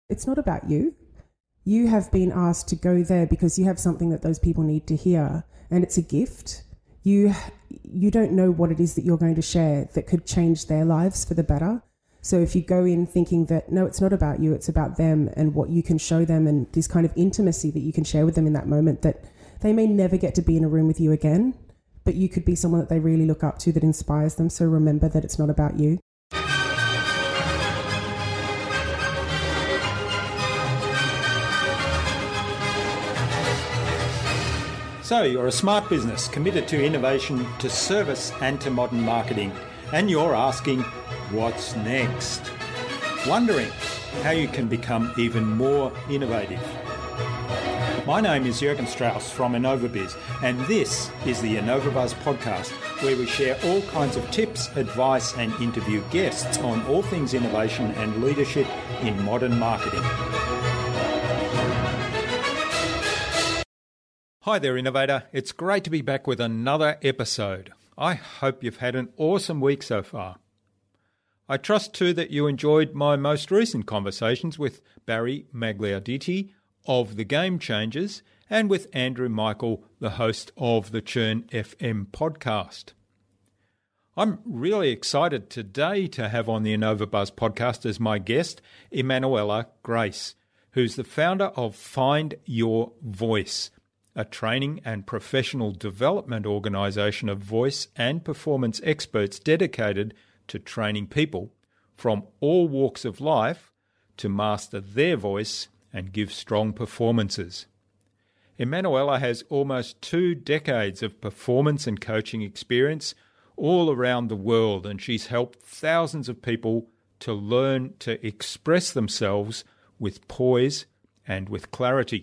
it's not about you. You have been asked to go there because you have something that those people need to hear, and it's a gift. You don't know what it is that you're going to share that could change their lives for the better. So if you go in thinking that, no, it's not about you, it's about them and what you can show them and this kind of intimacy that you can share with them in that moment, that they may never get to be in a room with you again, but you could be someone that they really look up to that inspires them. So remember that it's not about you. So you're a smart business committed to innovation, to service and to modern marketing, and you're asking, what's next? Wondering how you can become even more innovative. My name is Jürgen Strauss from InnovaBiz, and this is the InnovaBuzz podcast, where we share all kinds of tips, advice and interview guests on all things innovation and leadership in modern marketing. Hi there, Innovator. It's great to be back with another episode. I hope you've had an awesome week so far. I trust too that you enjoyed my most recent conversations with Barry Magliarditi of The Game Changers and with Andrew Michael, the host of the Churn FM podcast. I'm really excited today to have on the InnovaBuzz podcast as my guest, Emanuela Grace, who's the founder of Find Your Voice, a training and professional development organisation of voice and performance experts dedicated to training people from all walks of life to master their voice and give strong performances. Emanuela has almost 2 decades of performance and coaching experience all around the world, and she's helped thousands of people to learn to express themselves with poise and with clarity.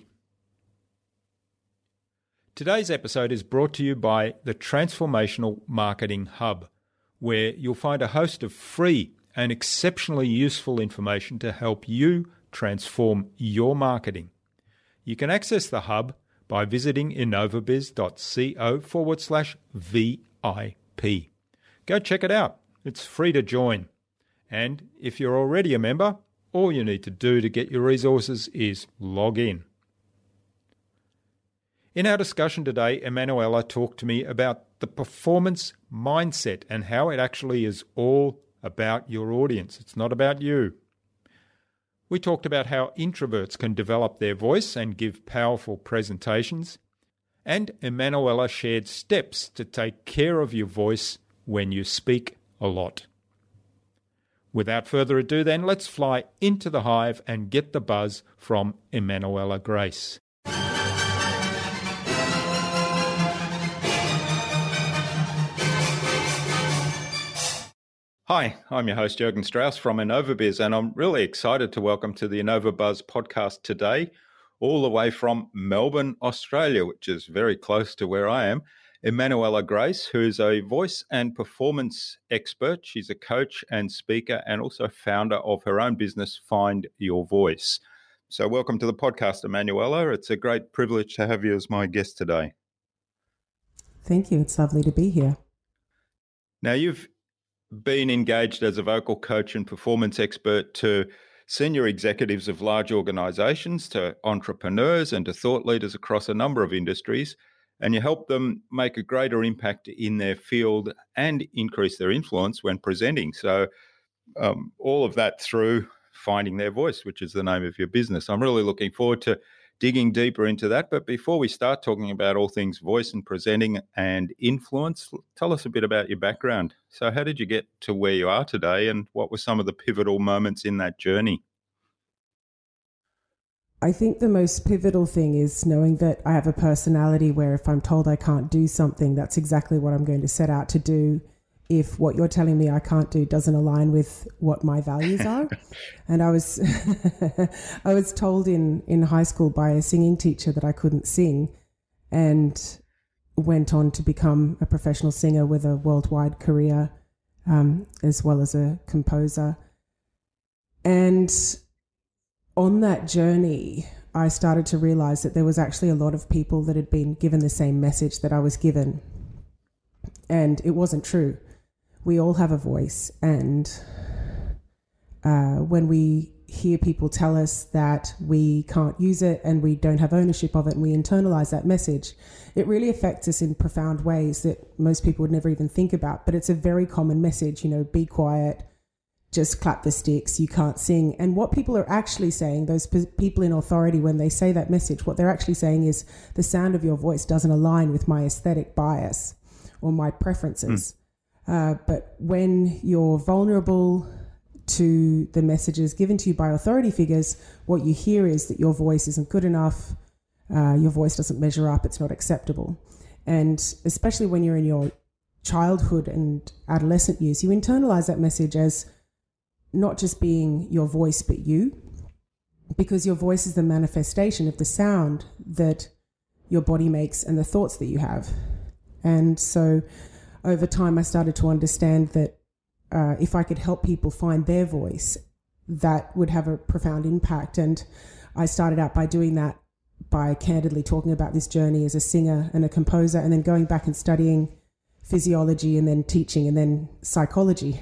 Today's episode is brought to you by the Transformational Marketing Hub, where you'll find a host of free and exceptionally useful information to help you transform your marketing. You can access the Hub by visiting innovabiz.co/VIP. Go check it out. It's free to join. And if you're already a member, all you need to do to get your resources is log in. In our discussion today, Emanuela talked to me about the performance mindset and how it actually is all about your audience. It's not about you. We talked about how introverts can develop their voice and give powerful presentations, and Emanuela shared steps to take care of your voice when you speak a lot. Without further ado then, let's fly into the hive and get the buzz from Emanuela Grace. Hi, I'm your host Jürgen Strauss from InnovaBiz, and I'm really excited to welcome to the InnovaBuzz podcast today, all the way from Melbourne, Australia, which is very close to where I am, Emanuela Grace, who's a voice and performance expert. She's a coach and speaker and also founder of her own business, Find Your Voice. So welcome to the podcast, Emanuela. It's a great privilege to have you as my guest today. Thank you. It's lovely to be here. Now, you've been engaged as a vocal coach and performance expert to senior executives of large organizations, to entrepreneurs and to thought leaders across a number of industries, and you help them make a greater impact in their field and increase their influence when presenting. So all of that through Finding Their Voice, which is the name of your business. I'm really looking forward to digging deeper into that. But before we start talking about all things voice and presenting and influence, tell us a bit about your background. So how did you get to where you are today, and what were some of the pivotal moments in that journey? I think the most pivotal thing is knowing that I have a personality where if I'm told I can't do something, that's exactly what I'm going to set out to do if what you're telling me I can't do doesn't align with what my values are. And I was I was told in high school by a singing teacher that I couldn't sing, and went on to become a professional singer with a worldwide career, as well as a composer. And on that journey, I started to realize that there was actually a lot of people that had been given the same message that I was given. And it wasn't true. We all have a voice, and when we hear people tell us that we can't use it and we don't have ownership of it, and we internalize that message, it really affects us in profound ways that most people would never even think about. But it's a very common message, be quiet, just clap the sticks, you can't sing. And what people are actually saying, those people in authority, when they say that message, what they're actually saying is the sound of your voice doesn't align with my aesthetic bias or my preferences. But when you're vulnerable to the messages given to you by authority figures, what you hear is that your voice isn't good enough, your voice doesn't measure up, it's not acceptable. And especially when you're in your childhood and adolescent years, you internalize that message as not just being your voice, but you, because your voice is the manifestation of the sound that your body makes and the thoughts that you have. And so over time, I started to understand that if I could help people find their voice, that would have a profound impact. And I started out by doing that by candidly talking about this journey as a singer and a composer, and then going back and studying physiology and then teaching and then psychology.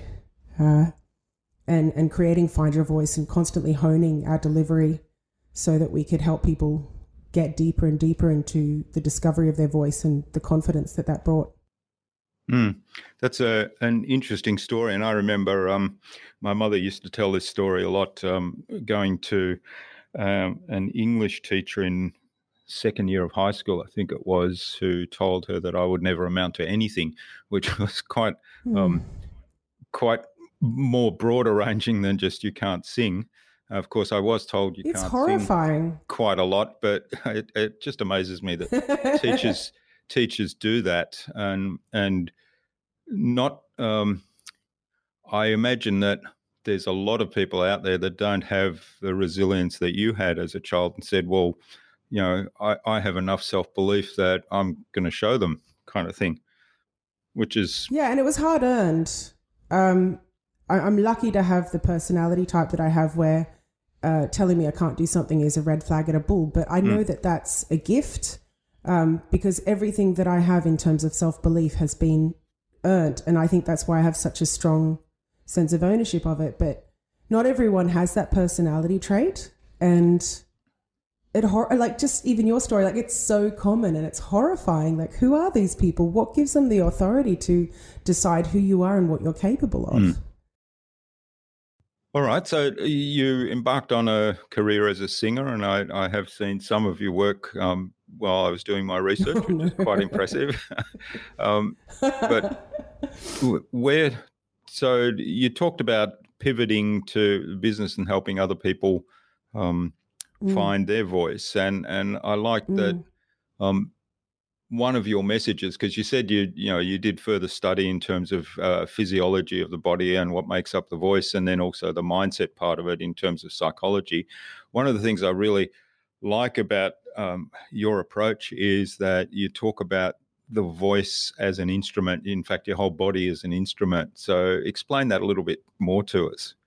And creating Find Your Voice and constantly honing our delivery so that we could help people get deeper and deeper into the discovery of their voice and the confidence that brought. That's an interesting story. And I remember my mother used to tell this story a lot, going to an English teacher in second year of high school, I think it was, who told her that I would never amount to anything, which was quite more broader ranging than just you can't sing. Of course, I was told it's can't horrifying. Sing quite a lot, but it just amazes me that teachers do that, and not. I imagine that there's a lot of people out there that don't have the resilience that you had as a child, and said, "Well, I have enough self-belief that I'm going to show them," kind of thing, which is and it was hard earned. I'm lucky to have the personality type that I have, where telling me I can't do something is a red flag and a bull. But I know that that's a gift, because everything that I have in terms of self-belief has been earned. And I think that's why I have such a strong sense of ownership of it. But not everyone has that personality trait. And like just even your story, like it's so common and it's horrifying. Like, who are these people? What gives them the authority to decide who you are and what you're capable of? All right, so you embarked on a career as a singer, and I have seen some of your work while I was doing my research, which is quite impressive. But so you talked about pivoting to business and helping other people find their voice, and I like that. One of your messages, because you said you did further study in terms of physiology of the body and what makes up the voice, and then also the mindset part of it in terms of psychology. One of the things I really like about your approach is that you talk about the voice as an instrument. In fact, your whole body is an instrument. So explain that a little bit more to us.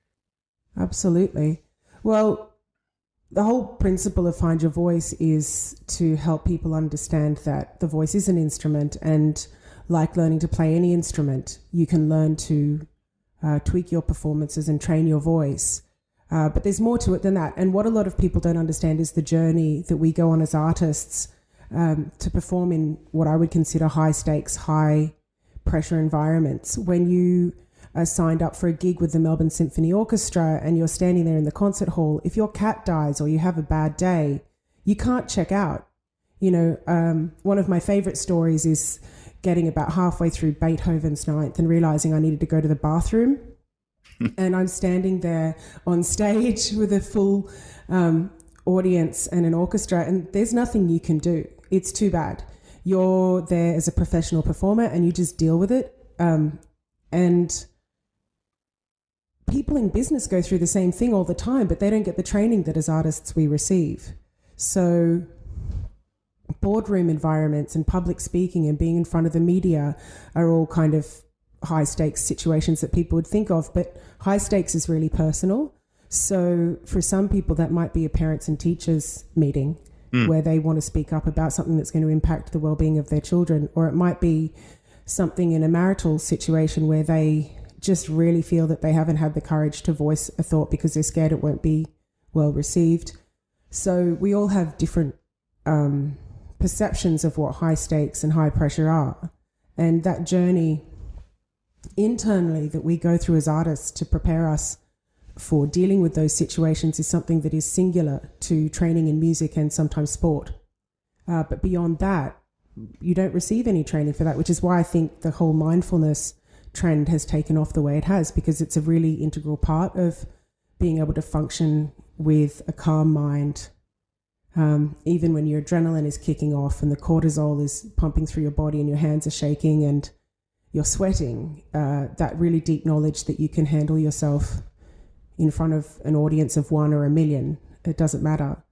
Absolutely. Well, the whole principle of Find Your Voice is to help people understand that the voice is an instrument, and like learning to play any instrument, you can learn to tweak your performances and train your voice. But there's more to it than that. And what a lot of people don't understand is the journey that we go on as artists to perform in what I would consider high stakes, high pressure environments. When you are signed up for a gig with the Melbourne Symphony Orchestra and you're standing there in the concert hall, if your cat dies or you have a bad day, you can't check out. One of my favorite stories is getting about halfway through Beethoven's Ninth and realizing I needed to go to the bathroom. And I'm standing there on stage with a full audience and an orchestra, and there's nothing you can do. It's too bad. You're there as a professional performer and you just deal with it. And people in business go through the same thing all the time, but they don't get the training that as artists we receive. So boardroom environments and public speaking and being in front of the media are all kind of high stakes situations that people would think of, but high stakes is really personal. So for some people that might be a parents and teachers meeting where they want to speak up about something that's going to impact the well-being of their children, or it might be something in a marital situation where they just really feel that they haven't had the courage to voice a thought because they're scared it won't be well received. So we all have different perceptions of what high stakes and high pressure are. And that journey internally that we go through as artists to prepare us for dealing with those situations is something that is singular to training in music and sometimes sport. But beyond that, you don't receive any training for that, which is why I think the whole mindfulness trend has taken off the way it has, because it's a really integral part of being able to function with a calm mind. Even when your adrenaline is kicking off and the cortisol is pumping through your body and your hands are shaking and you're sweating, that really deep knowledge that you can handle yourself in front of an audience of 1 or 1 million, it doesn't matter.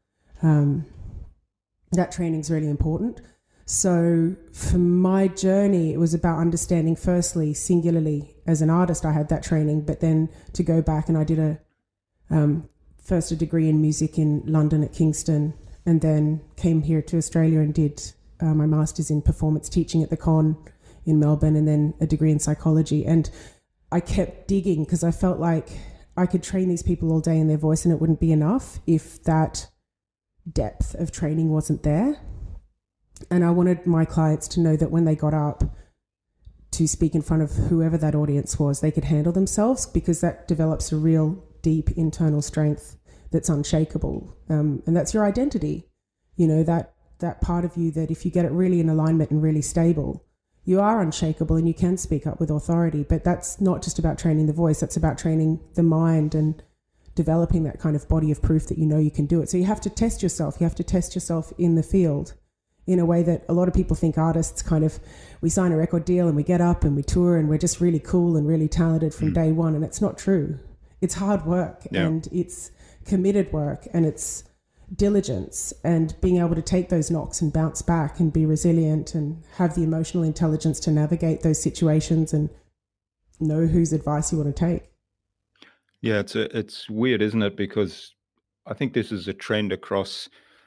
That training is really important. So for my journey, it was about understanding, firstly, singularly as an artist, I had that training, but then to go back and I did first a degree in music in London at Kingston, and then came here to Australia and did my master's in performance teaching at the Con in Melbourne, and then a degree in psychology. And I kept digging because I felt like I could train these people all day in their voice and it wouldn't be enough if that depth of training wasn't there. And I wanted my clients to know that when they got up to speak in front of whoever that audience was, they could handle themselves, because that develops a real deep internal strength that's unshakable. And that's your identity. You know, that part of you that if you get it really in alignment and really stable, you are unshakable and you can speak up with authority. But that's not just about training the voice. That's about training the mind and developing that kind of body of proof that you know you can do it. So you have to test yourself. You have to test yourself in the field in a way that a lot of people think artists kind of, we sign a record deal and we get up and we tour and we're just really cool and really talented from day one. And it's not true. It's hard work and it's committed work and it's diligence and being able to take those knocks and bounce back and be resilient and have the emotional intelligence to navigate those situations and know whose advice you want to take. Yeah, it's weird, isn't it? Because I think this is a trend across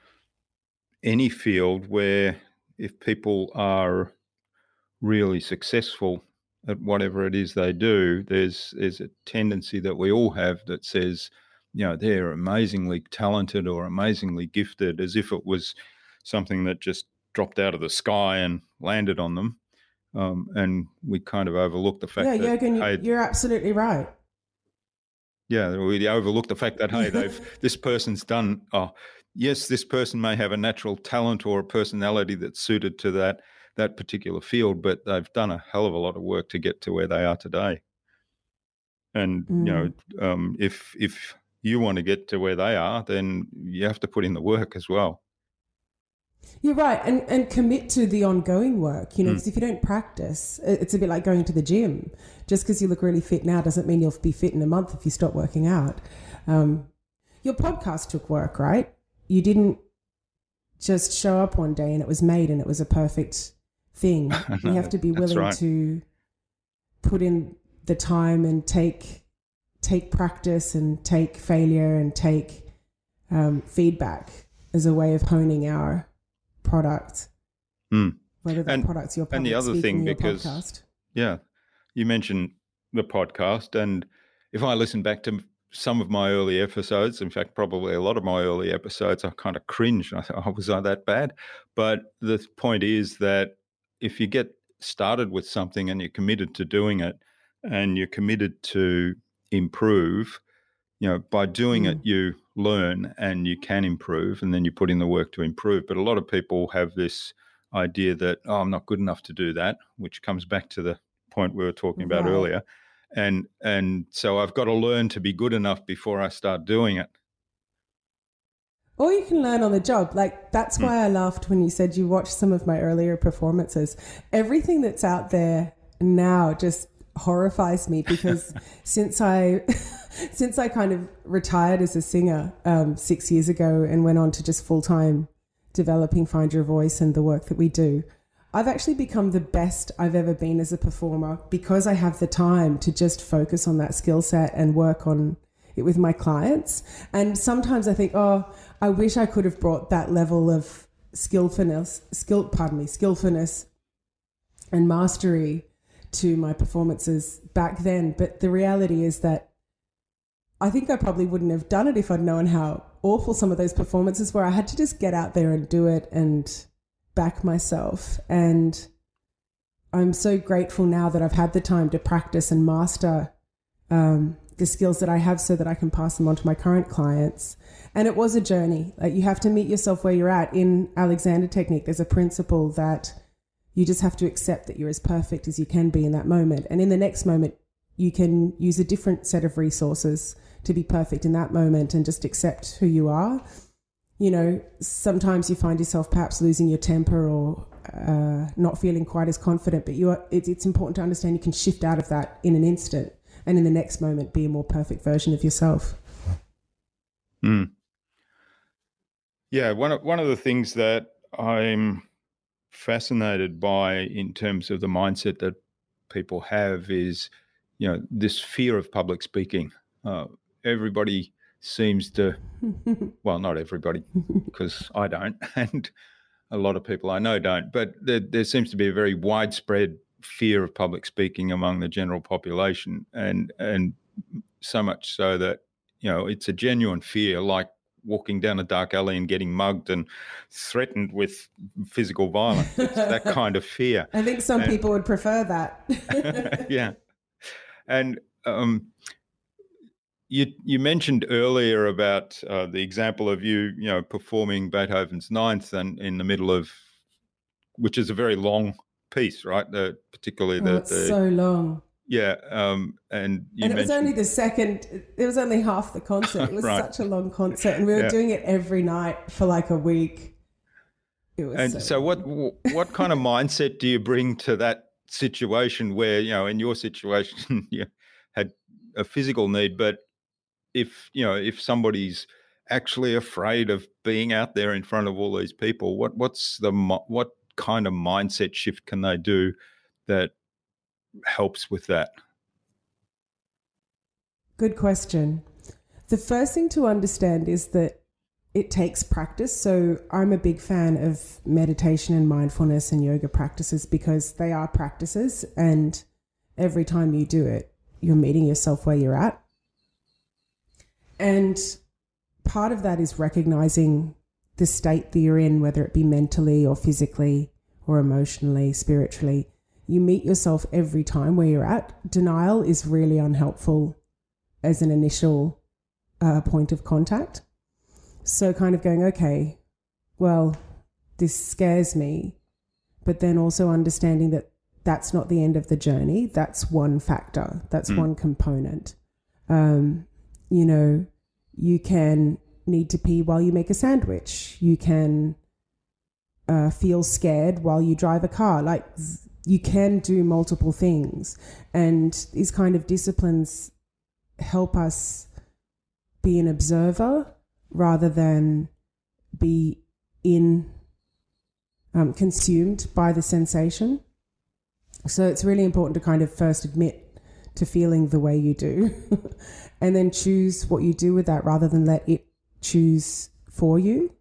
any field where if people are really successful at whatever it is they do, there's a tendency that we all have that says, you know, they're amazingly talented or amazingly gifted, as if it was something that just dropped out of the sky and landed on them. And we kind of overlook the fact that... Yeah, Jürgen, you're absolutely right. Yeah, we overlook the fact that, hey, this person's done... yes, this person may have a natural talent or a personality that's suited to that particular field, but they've done a hell of a lot of work to get to where they are today. And, you know, if you want to get to where they are, then you have to put in the work as well. You're right. And commit to the ongoing work, you know, because if you don't practice, it's a bit like going to the gym. Just because you look really fit now doesn't mean you'll be fit in a month if you stop working out. Your podcast took work, right? You didn't just show up one day and it was made and it was a perfect thing. No, you have to be willing to put in the time and take practice and take failure and take feedback as a way of honing our product. Whether that product's your public and the other thing, because podcast. Yeah, you mentioned the podcast, and if I listen back to some of my early episodes, in fact, probably a lot of my early episodes, I kind of cringe. I thought, oh, was I that bad? But the point is that if you get started with something and you're committed to doing it and you're committed to improve, you know, by doing it, you learn and you can improve, and then you put in the work to improve. But a lot of people have this idea that, oh, I'm not good enough to do that, which comes back to the point we were talking about earlier. And so I've got to learn to be good enough before I start doing it. Or you can learn on the job. Like, that's why I laughed when you said you watched some of my earlier performances. Everything that's out there now just horrifies me, because since I kind of retired as a singer 6 years ago and went on to just full-time developing Find Your Voice and the work that we do, I've actually become the best I've ever been as a performer, because I have the time to just focus on that skill set and work on it with my clients. And sometimes I think, oh, I wish I could have brought that level of skillfulness and mastery to my performances back then. But the reality is that I think I probably wouldn't have done it if I'd known how awful some of those performances were. I had to just get out there and do it and back myself. And I'm so grateful now that I've had the time to practice and master the skills that I have so that I can pass them on to my current clients. And it was a journey. Like, you have to meet yourself where you're at. In Alexander Technique, there's a principle that you just have to accept that you're as perfect as you can be in that moment. And in the next moment, you can use a different set of resources to be perfect in that moment and just accept who you are. You know, sometimes you find yourself perhaps losing your temper or not feeling quite as confident, but it's important to understand you can shift out of that in an instant and in the next moment be a more perfect version of yourself. Yeah, one of the things that I'm fascinated by in terms of the mindset that people have is, you know, this fear of public speaking. Everybody seems to, well, not everybody, because I don't, and a lot of people I know don't, but there seems to be a very widespread fear of public speaking among the general population, and so much so that, you know, it's a genuine fear, like walking down a dark alley and getting mugged and threatened with physical violence. It's that kind of fear. I think some people would prefer that. Yeah. And you mentioned earlier about the example of you know, performing Beethoven's Ninth and in the middle of, which is a very long piece, right? It's so long. Yeah, and it was only the second. It was only half the concert. It was right. Such a long concert, and we were doing it every night for like a week. It was. And so what kind of mindset do you bring to that situation where, you know, in your situation you had a physical need, but if somebody's actually afraid of being out there in front of all these people, what kind of mindset shift can they do that helps with that? Good question. The first thing to understand is that it takes practice. So I'm a big fan of meditation and mindfulness and yoga practices because they are practices, and every time you do it, you're meeting yourself where you're at. And part of that is recognizing the state that you're in, whether it be mentally or physically or emotionally, spiritually. You meet yourself every time where you're at. Denial is really unhelpful as an initial point of contact. So kind of going, okay, well, this scares me, but then also understanding that that's not the end of the journey. That's one factor. That's one component. You know, you can need to pee while you make a sandwich. You can feel scared while you drive a car. Like, you can do multiple things, and these kind of disciplines help us be an observer rather than be consumed by the sensation. So it's really important to kind of first admit to feeling the way you do and then choose what you do with that rather than let it choose for you.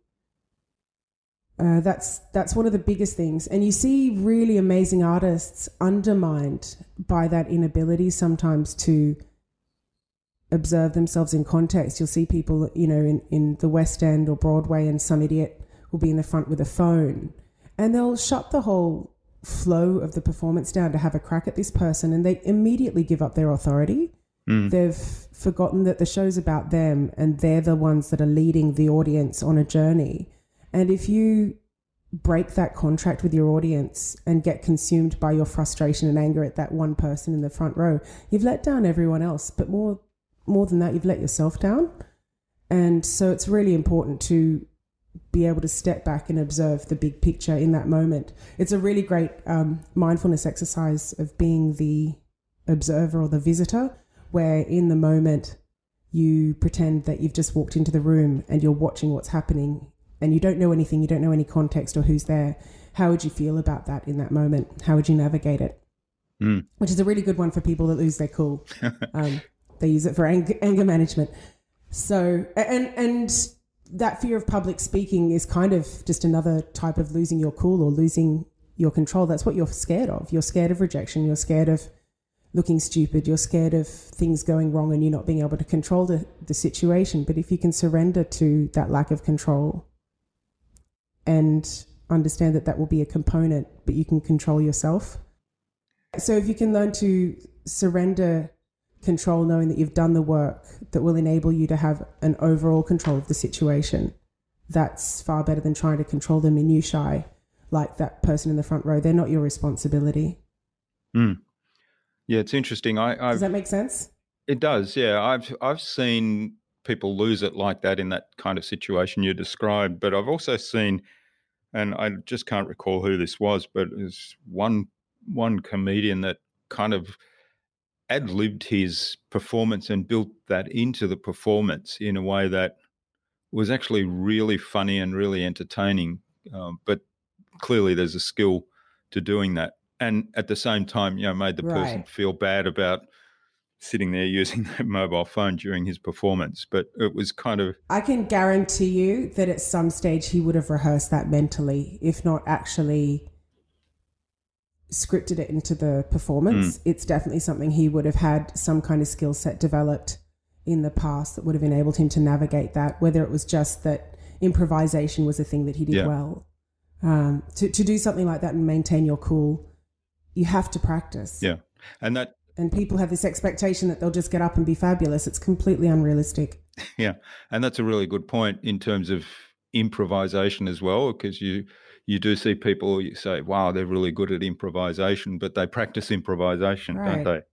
That's one of the biggest things. And you see really amazing artists undermined by that inability sometimes to observe themselves in context. You'll see people, you know, in the West End or Broadway, and some idiot will be in the front with a phone, and they'll shut the whole flow of the performance down to have a crack at this person, and they immediately give up their authority. They've forgotten that the show's about them, and they're the ones that are leading the audience on a journey. And if you break that contract with your audience and get consumed by your frustration and anger at that one person in the front row, you've let down everyone else. But more than that, you've let yourself down. And so it's really important to be able to step back and observe the big picture in that moment. It's a really great mindfulness exercise of being the observer or the visitor, where in the moment you pretend that you've just walked into the room and you're watching what's happening, and you don't know anything, you don't know any context or who's there. How would you feel about that in that moment? How would you navigate it? Which is a really good one for people that lose their cool. They use it for anger management. So, and that fear of public speaking is kind of just another type of losing your cool or losing your control. That's what you're scared of. You're scared of rejection. You're scared of looking stupid. You're scared of things going wrong and you not being able to control the situation. But if you can surrender to that lack of control and understand that that will be a component, but you can control yourself. So if you can learn to surrender control, knowing that you've done the work that will enable you to have an overall control of the situation, that's far better than trying to control the minutiae like that person in the front row. They're not your responsibility. Yeah, it's interesting. Does that make sense? It does, yeah. I've seen people lose it like that in that kind of situation you described, but I've also seen, and I just can't recall who this was, but it was one comedian that kind of ad-libbed his performance and built that into the performance in a way that was actually really funny and really entertaining. But clearly there's a skill to doing that. And at the same time, made the person feel bad about sitting there using their mobile phone during his performance. But it was kind of... I can guarantee you that at some stage he would have rehearsed that mentally, if not actually scripted it into the performance. It's definitely something he would have had some kind of skill set developed in the past that would have enabled him to navigate that, whether it was just that improvisation was a thing that he did well. To do something like that and maintain your cool, you have to practice. Yeah. And people have this expectation that they'll just get up and be fabulous. It's completely unrealistic. Yeah. And that's a really good point in terms of improvisation as well, because you do see people, you say, wow, they're really good at improvisation, but they practice improvisation, don't they?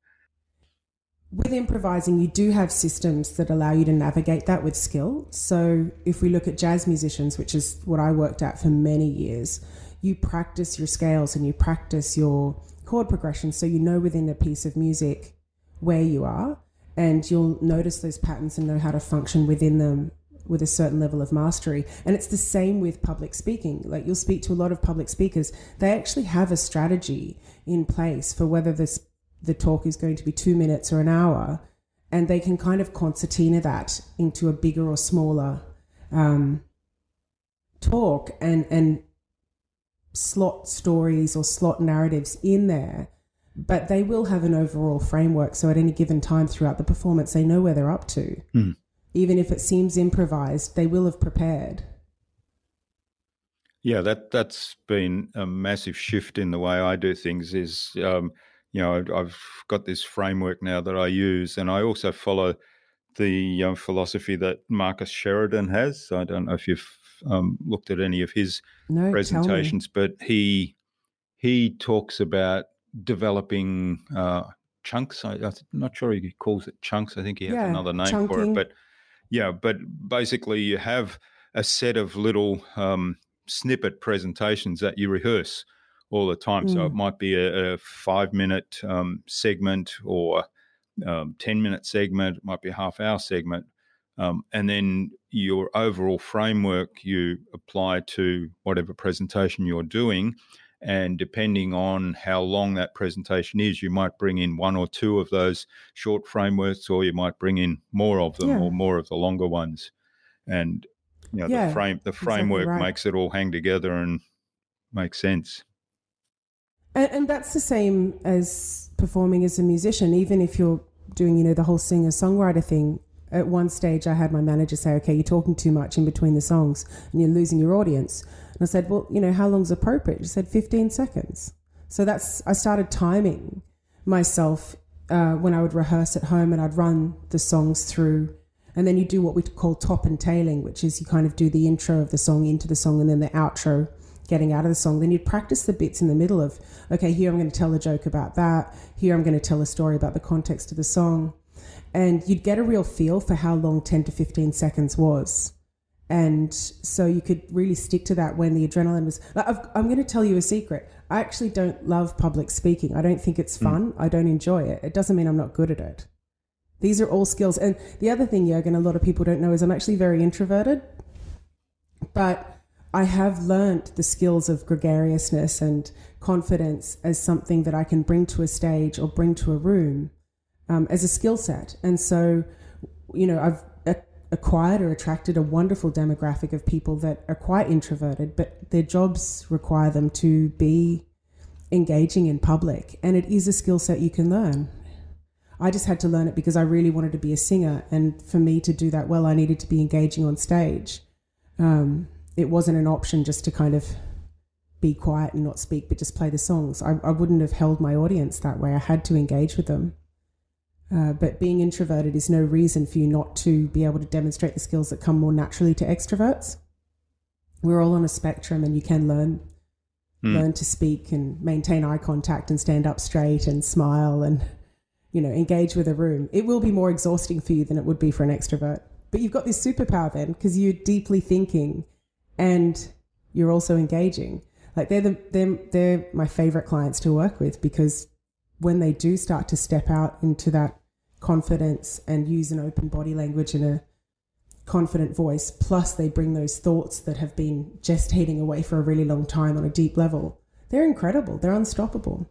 With improvising, you do have systems that allow you to navigate that with skill. So if we look at jazz musicians, which is what I worked at for many years, you practice your scales and you practice your chord progression, so you know within a piece of music where you are, and you'll notice those patterns and know how to function within them with a certain level of mastery. And it's the same with public speaking. Like, you'll speak to a lot of public speakers, they actually have a strategy in place for whether the talk is going to be 2 minutes or an hour, and they can kind of concertina that into a bigger or smaller talk and slot stories or slot narratives in there, but they will have an overall framework. So at any given time throughout the performance, they know where they're up to. Even if it seems improvised, they will have prepared. Yeah, that's been a massive shift in the way I do things is, I've got this framework now that I use, and I also follow the philosophy that Marcus Sheridan has. I don't know if you've looked at any of his presentations, but he talks about developing chunks. I'm not sure he calls it chunks. I think he has another name chunking for it. But basically you have a set of little snippet presentations that you rehearse all the time. So it might be a 5-minute segment or 10-minute segment. It might be a half-hour segment. And then your overall framework you apply to whatever presentation you're doing. And depending on how long that presentation is, you might bring in one or two of those short frameworks, or you might bring in more of them or more of the longer ones. And the framework makes it all hang together and make sense. And that's the same as performing as a musician. Even if you're doing, the whole singer-songwriter thing, at one stage I had my manager say, okay, you're talking too much in between the songs and you're losing your audience. And I said, well, how long's appropriate? She said 15 seconds. So I started timing myself when I would rehearse at home, and I'd run the songs through. And then you do what we call top and tailing, which is you kind of do the intro of the song into the song and then the outro getting out of the song. Then you'd practice the bits in the middle of, okay, here I'm going to tell a joke about that. Here I'm going to tell a story about the context of the song. And you'd get a real feel for how long 10 to 15 seconds was. And so you could really stick to that when the adrenaline was... I'm going to tell you a secret. I actually don't love public speaking. I don't think it's fun. I don't enjoy it. It doesn't mean I'm not good at it. These are all skills. And the other thing, Jürgen, a lot of people don't know is I'm actually very introverted. But I have learnt the skills of gregariousness and confidence as something that I can bring to a stage or bring to a room as a skill set. And so, I've acquired or attracted a wonderful demographic of people that are quite introverted, but their jobs require them to be engaging in public, and it is a skill set you can learn. I just had to learn it because I really wanted to be a singer, and for me to do that well, I needed to be engaging on stage. It wasn't an option just to kind of be quiet and not speak, but just play the songs. I wouldn't have held my audience that way. I had to engage with them. But being introverted is no reason for you not to be able to demonstrate the skills that come more naturally to extroverts. We're all on a spectrum, and you can learn to speak and maintain eye contact and stand up straight and smile and, engage with a room. It will be more exhausting for you than it would be for an extrovert. But you've got this superpower then, because you're deeply thinking and you're also engaging. Like they're my favorite clients to work with, because when they do start to step out into that confidence and use an open body language and a confident voice, plus they bring those thoughts that have been gestating away for a really long time on a deep level, they're incredible. They're unstoppable.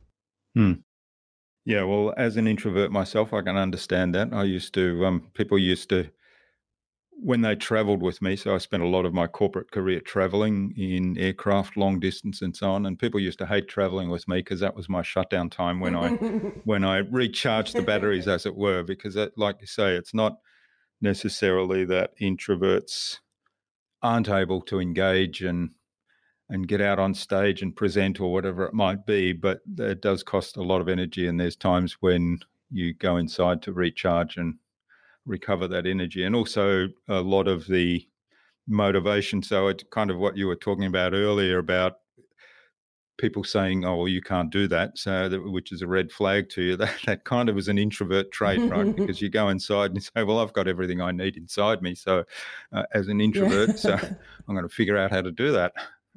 Yeah, well, as an introvert myself, I can understand that. I used to, people used to, when they travelled with me, so I spent a lot of my corporate career travelling in aircraft, long distance and so on, and people used to hate travelling with me because that was my shutdown time when I recharged the batteries, as it were, because that, like you say, it's not necessarily that introverts aren't able to engage and get out on stage and present or whatever it might be, but it does cost a lot of energy, and there's times when you go inside to recharge and recover that energy, and also a lot of the motivation. So it's kind of what you were talking about earlier about people saying, oh, well, you can't do that, which is a red flag to you. That kind of is an introvert trait, right? Because you go inside and you say, well, I've got everything I need inside me. So as an introvert, so I'm going to figure out how to do that.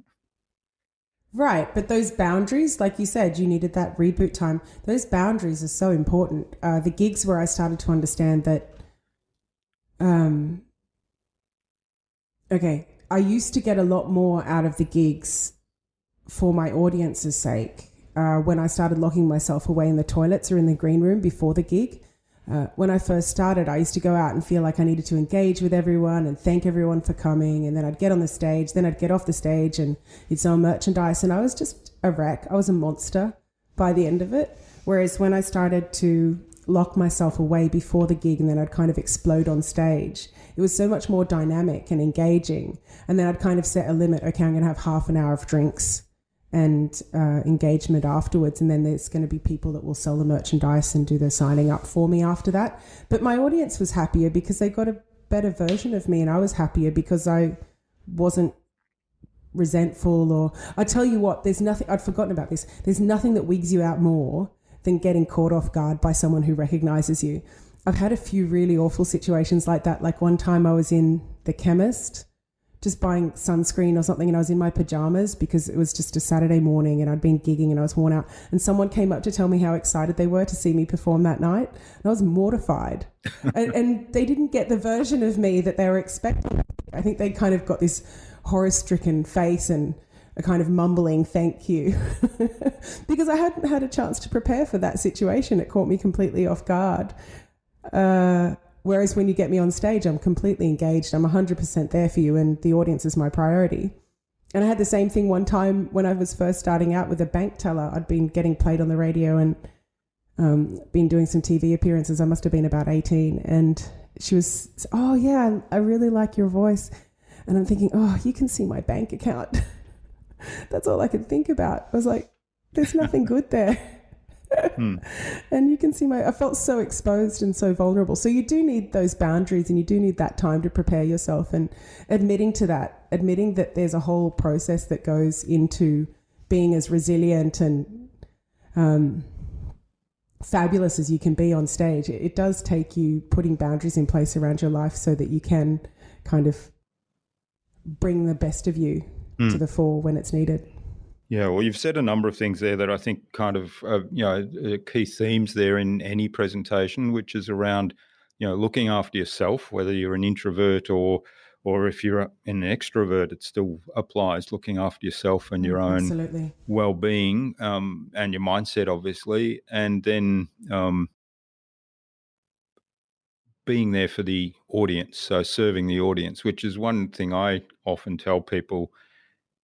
Right. But those boundaries, like you said, you needed that reboot time. Those boundaries are so important. The gigs where I started to understand that, I used to get a lot more out of the gigs for my audience's sake when I started locking myself away in the toilets or in the green room before the gig. When I first started, I used to go out and feel like I needed to engage with everyone and thank everyone for coming. And then I'd get on the stage, then I'd get off the stage and you'd sell merchandise. And I was just a wreck. I was a monster by the end of it. Whereas when I started to lock myself away before the gig and then I'd kind of explode on stage, it was so much more dynamic and engaging. And then I'd kind of set a limit. Okay, I'm going to have half an hour of drinks and engagement afterwards, and then there's going to be people that will sell the merchandise and do the signing up for me after that. But my audience was happier because they got a better version of me, and I was happier because I wasn't resentful. Or I tell you what, there's nothing, I'd forgotten about this, there's nothing that wigs you out more than getting caught off guard by someone who recognizes you. I've had a few really awful situations like that. Like one time I was in the chemist just buying sunscreen or something, and I was in my pajamas because it was just a Saturday morning and I'd been gigging and I was worn out, and someone came up to tell me how excited they were to see me perform that night, and I was mortified. and they didn't get the version of me that they were expecting. I think they kind of got this horror-stricken face and a kind of mumbling thank you because I hadn't had a chance to prepare for that situation. It caught me completely off guard. Whereas when you get me on stage, I'm completely engaged. I'm 100% there for you, and the audience is my priority. And I had the same thing one time when I was first starting out with a bank teller. I'd been getting played on the radio and been doing some TV appearances. I must have been about 18. And she was, oh, yeah, I really like your voice. And I'm thinking, oh, you can see my bank account. That's all I could think about. I was like, there's nothing good there. And you can see I felt so exposed and so vulnerable. So you do need those boundaries, and you do need that time to prepare yourself, and admitting that there's a whole process that goes into being as resilient and fabulous as you can be on stage. It does take you putting boundaries in place around your life so that you can kind of bring the best of you to the fore when it's needed. Yeah, well, you've said a number of things there that I think kind of, key themes there in any presentation, which is around, looking after yourself, whether you're an introvert or if you're an extrovert, it still applies, looking after yourself and your own well-being and your mindset, obviously, and then being there for the audience, so serving the audience, which is one thing I often tell people.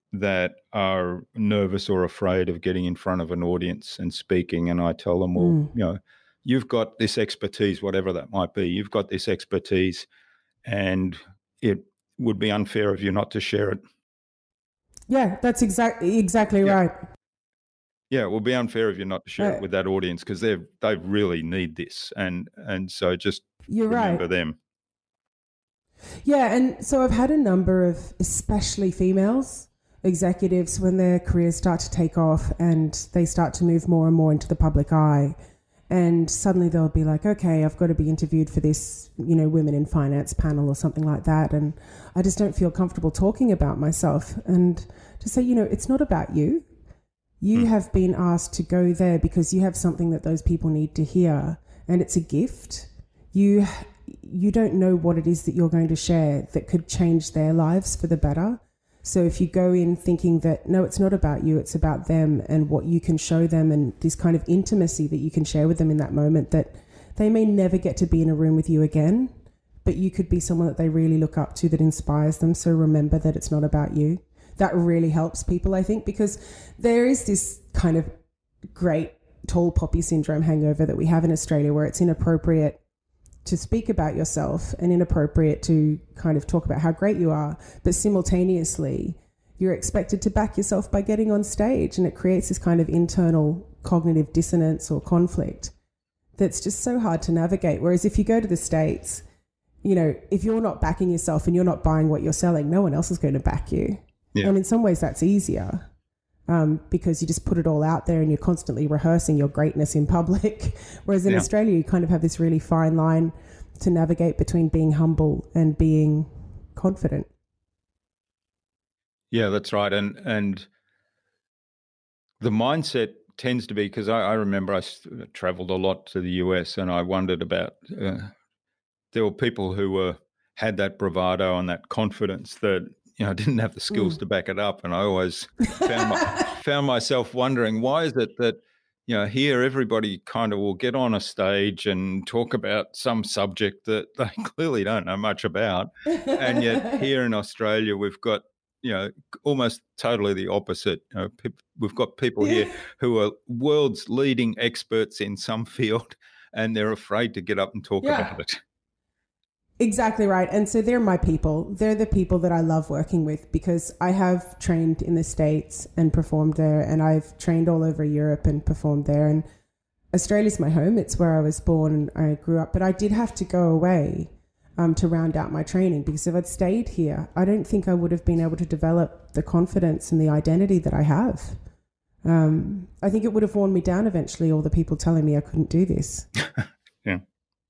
that are nervous or afraid of getting in front of an audience and speaking. And I tell them, well, you've got this expertise, whatever that might be. You've got this expertise, and it would be unfair of you not to share it. Yeah, that's exactly right. Yeah, it will be unfair of you not to share it with that audience, because they really need this, and so just remember them. Yeah, and so I've had a number of, especially females executives, when their careers start to take off and they start to move more and more into the public eye, and suddenly they'll be like, okay, I've got to be interviewed for this, women in finance panel or something like that, and I just don't feel comfortable talking about myself. And to say, it's not about you. You have been asked to go there because you have something that those people need to hear, and it's a gift. You don't know what it is that you're going to share that could change their lives for the better. So if you go in thinking that, no, it's not about you, it's about them and what you can show them, and this kind of intimacy that you can share with them in that moment, that they may never get to be in a room with you again, but you could be someone that they really look up to, that inspires them. So remember that it's not about you. That really helps people, I think, because there is this kind of great tall poppy syndrome hangover that we have in Australia, where it's inappropriate to speak about yourself and inappropriate to kind of talk about how great you are, but simultaneously you're expected to back yourself by getting on stage, and it creates this kind of internal cognitive dissonance or conflict that's just so hard to navigate. Whereas if you go to the States, if you're not backing yourself and you're not buying what you're selling, no one else is going to back you. Yeah. And in some ways that's easier. Because you just put it all out there and you're constantly rehearsing your greatness in public. Whereas in Australia, you kind of have this really fine line to navigate between being humble and being confident. Yeah, that's right. And the mindset tends to be, because I remember I traveled a lot to the US, and I wondered about, there were people who had that bravado and that confidence that, I didn't have the skills to back it up. And I always found myself wondering, why is it that, here everybody kind of will get on a stage and talk about some subject that they clearly don't know much about. And yet here in Australia, we've got, almost totally the opposite. We've got people here who are world's leading experts in some field, and they're afraid to get up and talk about it. Exactly right. And so they're my people. They're the people that I love working with, because I have trained in the States and performed there, and I've trained all over Europe and performed there. And Australia's my home. It's where I was born and I grew up. But I did have to go away to round out my training, because if I'd stayed here, I don't think I would have been able to develop the confidence and the identity that I have. I think it would have worn me down eventually, all the people telling me I couldn't do this. Yeah.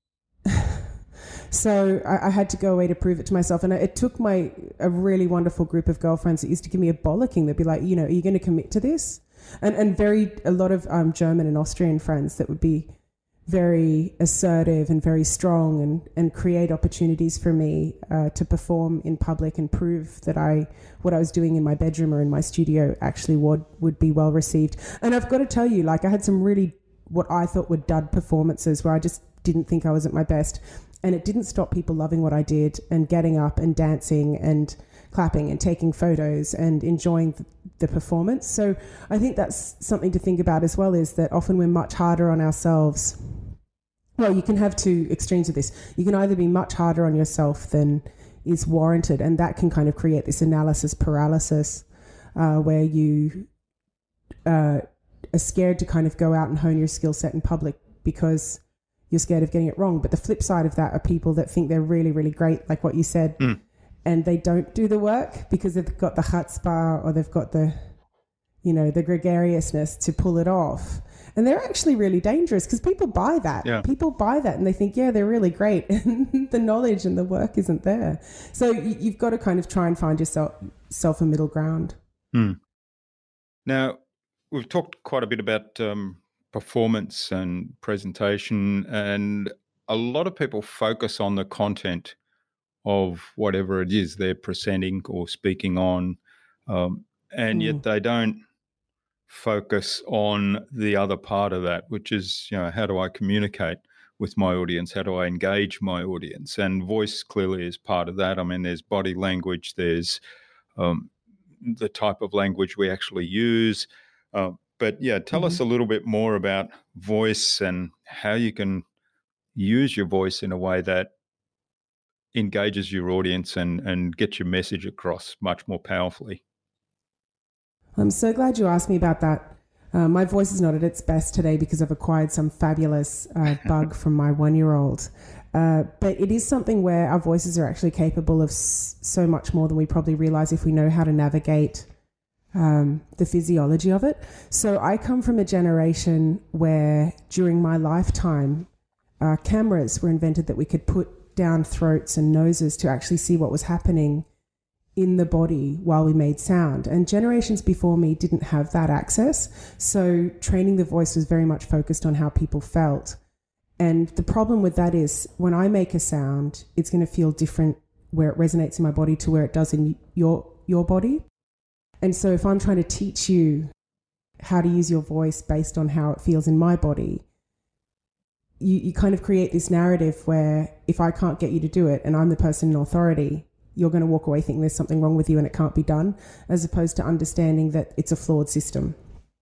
So I had to go away to prove it to myself. And it took a really wonderful group of girlfriends that used to give me a bollocking. They'd be like, are you going to commit to this? And a lot of German and Austrian friends that would be very assertive and very strong and create opportunities for me to perform in public and prove that what I was doing in my bedroom or in my studio actually would be well received. And I've got to tell you, I had some really, what I thought were dud performances where I just didn't think I was at my best. And it didn't stop people loving what I did and getting up and dancing and clapping and taking photos and enjoying the performance. So I think that's something to think about as well, is that often we're much harder on ourselves. Well, you can have two extremes of this. You can either be much harder on yourself than is warranted, and that can kind of create this analysis paralysis where you are scared to kind of go out and hone your skill set in public because you're scared of getting it wrong. But the flip side of that are people that think they're really, really great, like what you said, and they don't do the work because they've got the chutzpah or they've got the, the gregariousness to pull it off. And they're actually really dangerous because people buy that. Yeah. People buy that and they think, yeah, they're really great. And the knowledge and the work isn't there. So you've got to kind of try and find yourself a middle ground. Now, we've talked quite a bit about performance and presentation, and a lot of people focus on the content of whatever it is they're presenting or speaking on, and yet they don't focus on the other part of that, which is, how do I communicate with my audience? How do I engage my audience? And voice clearly is part of that. I mean, there's body language, there's the type of language we actually use. But yeah, tell us a little bit more about voice and how you can use your voice in a way that engages your audience and gets your message across much more powerfully. I'm so glad you asked me about that. My voice is not at its best today because I've acquired some fabulous bug from my 1-year-old. But it is something where our voices are actually capable of so much more than we probably realize if we know how to navigate the physiology of it. So I come from a generation where during my lifetime, cameras were invented that we could put down throats and noses to actually see what was happening in the body while we made sound. And generations before me didn't have that access. So training the voice was very much focused on how people felt. And the problem with that is when I make a sound, it's going to feel different where it resonates in my body to where it does in your body. And so if I'm trying to teach you how to use your voice based on how it feels in my body, you kind of create this narrative where if I can't get you to do it and I'm the person in authority, you're going to walk away thinking there's something wrong with you and it can't be done, as opposed to understanding that it's a flawed system.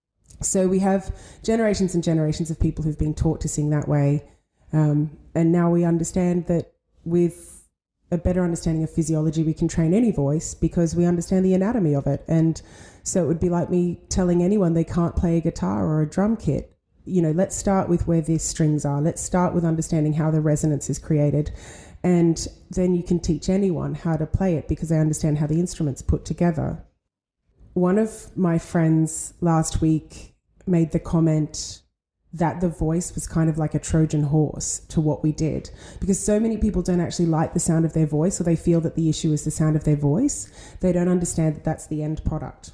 So we have generations and generations of people who've been taught to sing that way. And now we understand that with a better understanding of physiology, we can train any voice because we understand the anatomy of it. And so it would be like me telling anyone they can't play a guitar or a drum kit. You know, let's start with where the strings are. Let's start with understanding how the resonance is created. And then you can teach anyone how to play it because they understand how the instrument's put together. One of my friends last week made the comment that the voice was kind of like a Trojan horse to what we did, because so many people don't actually like the sound of their voice, or they feel that the issue is the sound of their voice. They don't understand that that's the end product.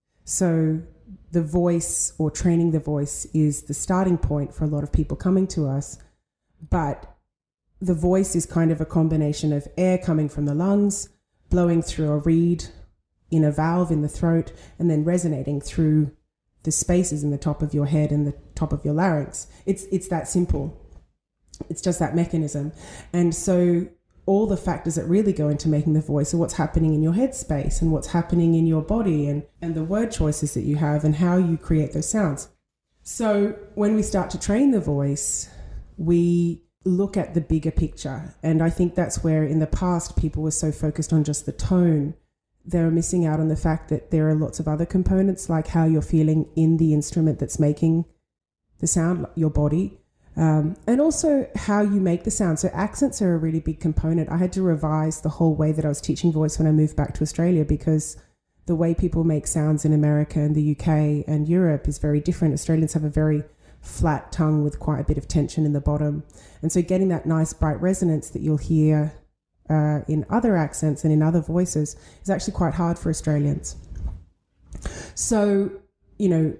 So the voice, or training the voice, is the starting point for a lot of people coming to us. But the voice is kind of a combination of air coming from the lungs, blowing through a reed in a valve in the throat, and then resonating through the spaces in the top of your head and the top of your larynx. It's that simple. It's just that mechanism. And so all the factors that really go into making the voice are what's happening in your head space and what's happening in your body, and the word choices that you have and how you create those sounds. So when we start to train the voice, we look at the bigger picture. And I think that's where in the past people were so focused on just the tone. They were missing out on the fact that there are lots of other components, like how you're feeling in the instrument that's making the sound, your body, and also how you make the sound. So accents are a really big component. I had to revise the whole way that I was teaching voice when I moved back to Australia, because the way people make sounds in America and the UK and Europe is very different. Australians have a very flat tongue with quite a bit of tension in the bottom. And so getting that nice bright resonance that you'll hear in other accents and in other voices is actually quite hard for Australians. So, you know,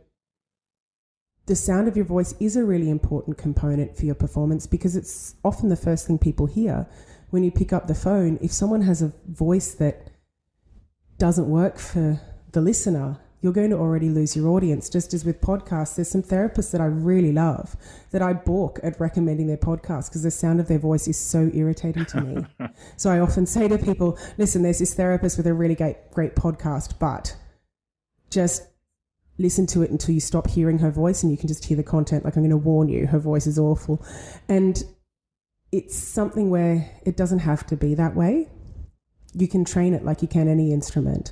the sound of your voice is a really important component for your performance, because it's often the first thing people hear when you pick up the phone. If someone has a voice that doesn't work for the listener, you're going to already lose your audience. Just as with podcasts, there's some therapists that I really love that I balk at recommending their podcast because the sound of their voice is so irritating to me. So I often say to people, listen, there's this therapist with a really great podcast, but just listen to it until you stop hearing her voice and you can just hear the content. Like, I'm going to warn you, her voice is awful. And it's something where it doesn't have to be that way. You can train it like you can any instrument.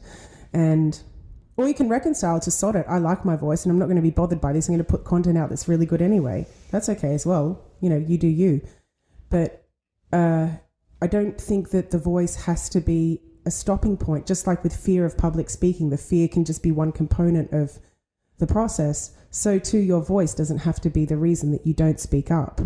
Or you can reconcile to sod it. I like my voice and I'm not going to be bothered by this. I'm going to put content out that's really good anyway. That's okay as well. You know, you do you. But I don't think that the voice has to be a stopping point. Just like with fear of public speaking, the fear can just be one component of the process. So too, your voice doesn't have to be the reason that you don't speak up.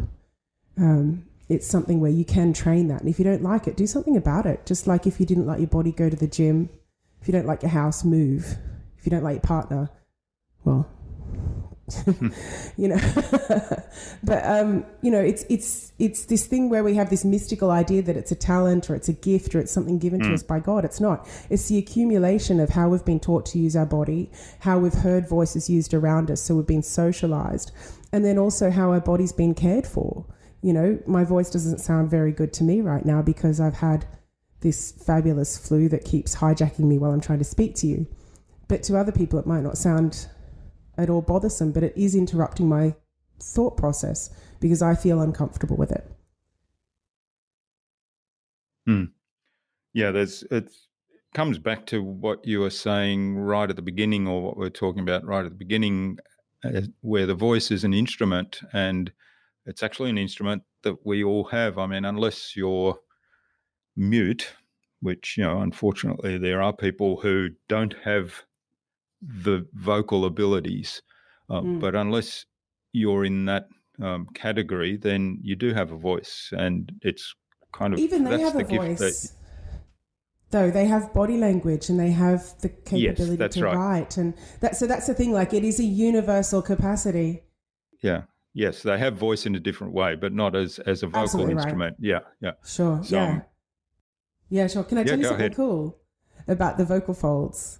It's something where you can train that. And if you don't like it, do something about it. Just like if you didn't like your body, go to the gym. If you don't like your house, move. If you don't like your partner, well, you know, but, you know, it's this thing where we have this mystical idea that it's a talent or it's a gift or it's something given to us by God. It's not. It's the accumulation of how we've been taught to use our body, how we've heard voices used around us. So we've been socialized, and then also how our body's been cared for. You know, my voice doesn't sound very good to me right now because I've had this fabulous flu that keeps hijacking me while I'm trying to speak to you. But to other people, it might not sound at all bothersome, but it is interrupting my thought process because I feel uncomfortable with it. Yeah, it comes back to what you were saying right at the beginning, or what we we're talking about right at the beginning, where the voice is an instrument, and it's actually an instrument that we all have. I mean, unless you're mute, which, unfortunately there are people who don't have the vocal abilities, but unless you're in that category, then you do have a voice, and it's kind of even they that's have the a gift voice. Though they have body language and they have the capability that's to right. write, and that's the thing. Like, it is a universal capacity. Yeah. Yes, they have voice in a different way, but not as a vocal Absolutely instrument. Right. Yeah. Sure. So, yeah. Sure. Can I tell you something cool about the vocal folds?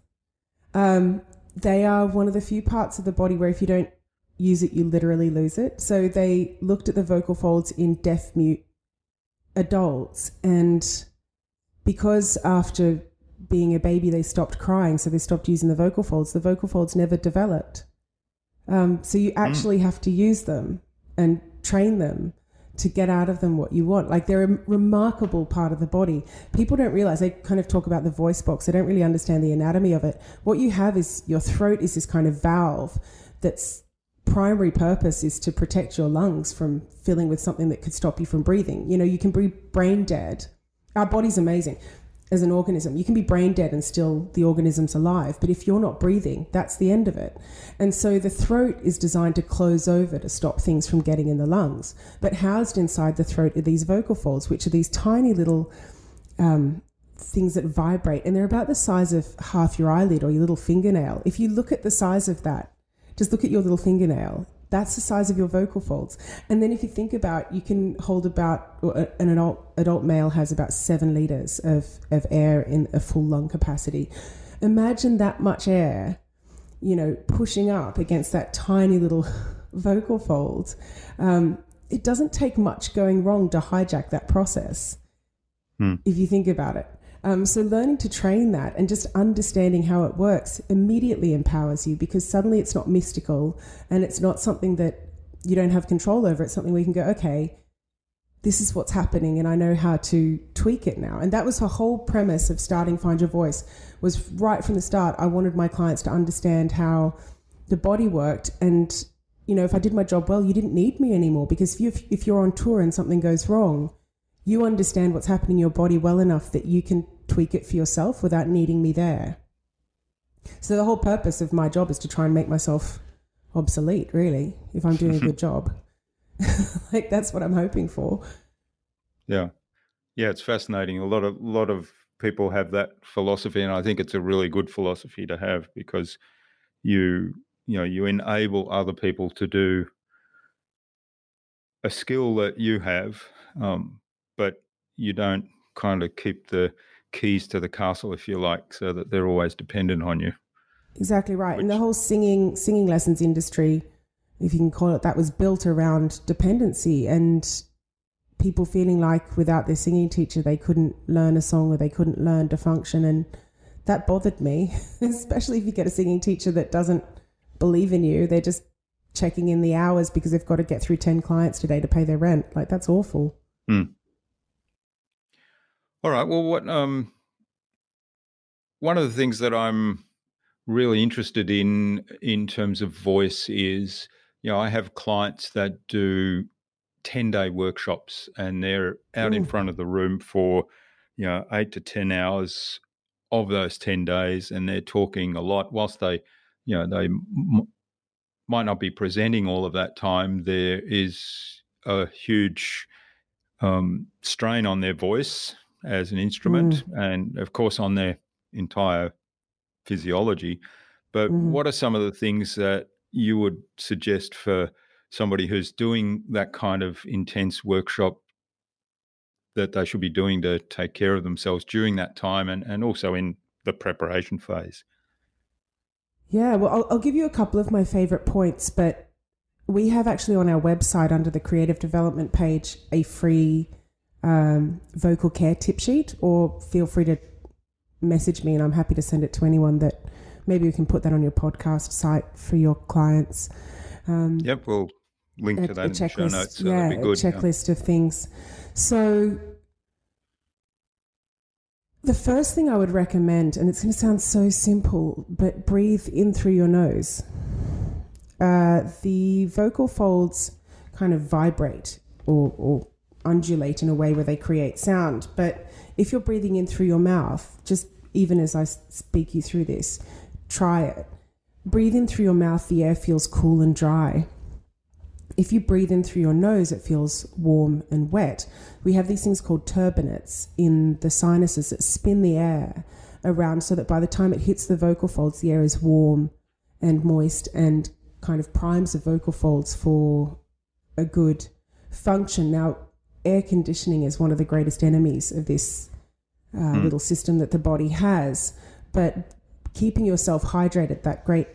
They are one of the few parts of the body where if you don't use it, you literally lose it. So they looked at the vocal folds in deaf-mute adults, and because after being a baby they stopped crying, so they stopped using the vocal folds never developed. So you actually have to use them and train them to get out of them what you want. Like, they're a remarkable part of the body. People don't realize, they kind of talk about the voice box, they don't really understand the anatomy of it. What you have is your throat is this kind of valve that's primary purpose is to protect your lungs from filling with something that could stop you from breathing. You can be brain dead. Our body's amazing as an organism. You can be brain dead and still the organism's alive. But if you're not breathing, that's the end of it. And so the throat is designed to close over to stop things from getting in the lungs. But housed inside the throat are these vocal folds, which are these tiny little things that vibrate. And they're about the size of half your eyelid or your little fingernail. If you look at the size of that, just look at your little fingernail. That's the size of your vocal folds. And then if you think about, you can hold about, an adult male has about 7 liters of air in a full lung capacity. Imagine that much air, pushing up against that tiny little vocal fold. It doesn't take much going wrong to hijack that process, if you think about it. So learning to train that and just understanding how it works immediately empowers you, because suddenly it's not mystical and it's not something that you don't have control over. It's something where you can go, okay, this is what's happening and I know how to tweak it now. And that was the whole premise of starting Find Your Voice, was right from the start. I wanted my clients to understand how the body worked. And, if I did my job well, you didn't need me anymore, because if you're on tour and something goes wrong, you understand what's happening in your body well enough that you can tweak it for yourself without needing me there. So the whole purpose of my job is to try and make myself obsolete, really, if I'm doing a good job. Like, that's what I'm hoping for. Yeah, it's fascinating. A lot of people have that philosophy, and I think it's a really good philosophy to have, because you enable other people to do a skill that you have, but you don't kind of keep the keys to the castle, if you like, so that they're always dependent on you. Exactly right. And the whole singing lessons industry, if you can call it that, was built around dependency and people feeling like without their singing teacher they couldn't learn a song or they couldn't learn to function. And that bothered me, especially if you get a singing teacher that doesn't believe in you. They're just checking in the hours because they've got to get through 10 clients today to pay their rent. Like, that's awful. All right. Well, one of the things that I'm really interested in terms of voice is, I have clients that do 10-day workshops, and they're out in front of the room for, 8 to 10 hours of those 10 days, and they're talking a lot. Whilst they might not be presenting all of that time, there is a huge strain on their voice as an instrument, and of course on their entire physiology. But what are some of the things that you would suggest for somebody who's doing that kind of intense workshop that they should be doing to take care of themselves during that time and also in the preparation phase? Yeah, well, I'll give you a couple of my favorite points, but we have actually on our website under the creative development page a free vocal care tip sheet, or feel free to message me and I'm happy to send it to anyone that maybe we can put that on your podcast site for your clients. Yep, we'll link to that in the show notes. So yeah, that'd be good. A checklist of things. So the first thing I would recommend, and it's going to sound so simple, but breathe in through your nose. The vocal folds kind of vibrate or undulate in a way where they create sound. But if you're breathing in through your mouth, just even as I speak you through this, try it. Breathe in through your mouth, the air feels cool and dry. If you breathe in through your nose, it feels warm and wet. We have these things called turbinates in the sinuses that spin the air around so that by the time it hits the vocal folds, the air is warm and moist and kind of primes the vocal folds for a good function. Now, air conditioning is one of the greatest enemies of this little system that the body has, but keeping yourself hydrated, that great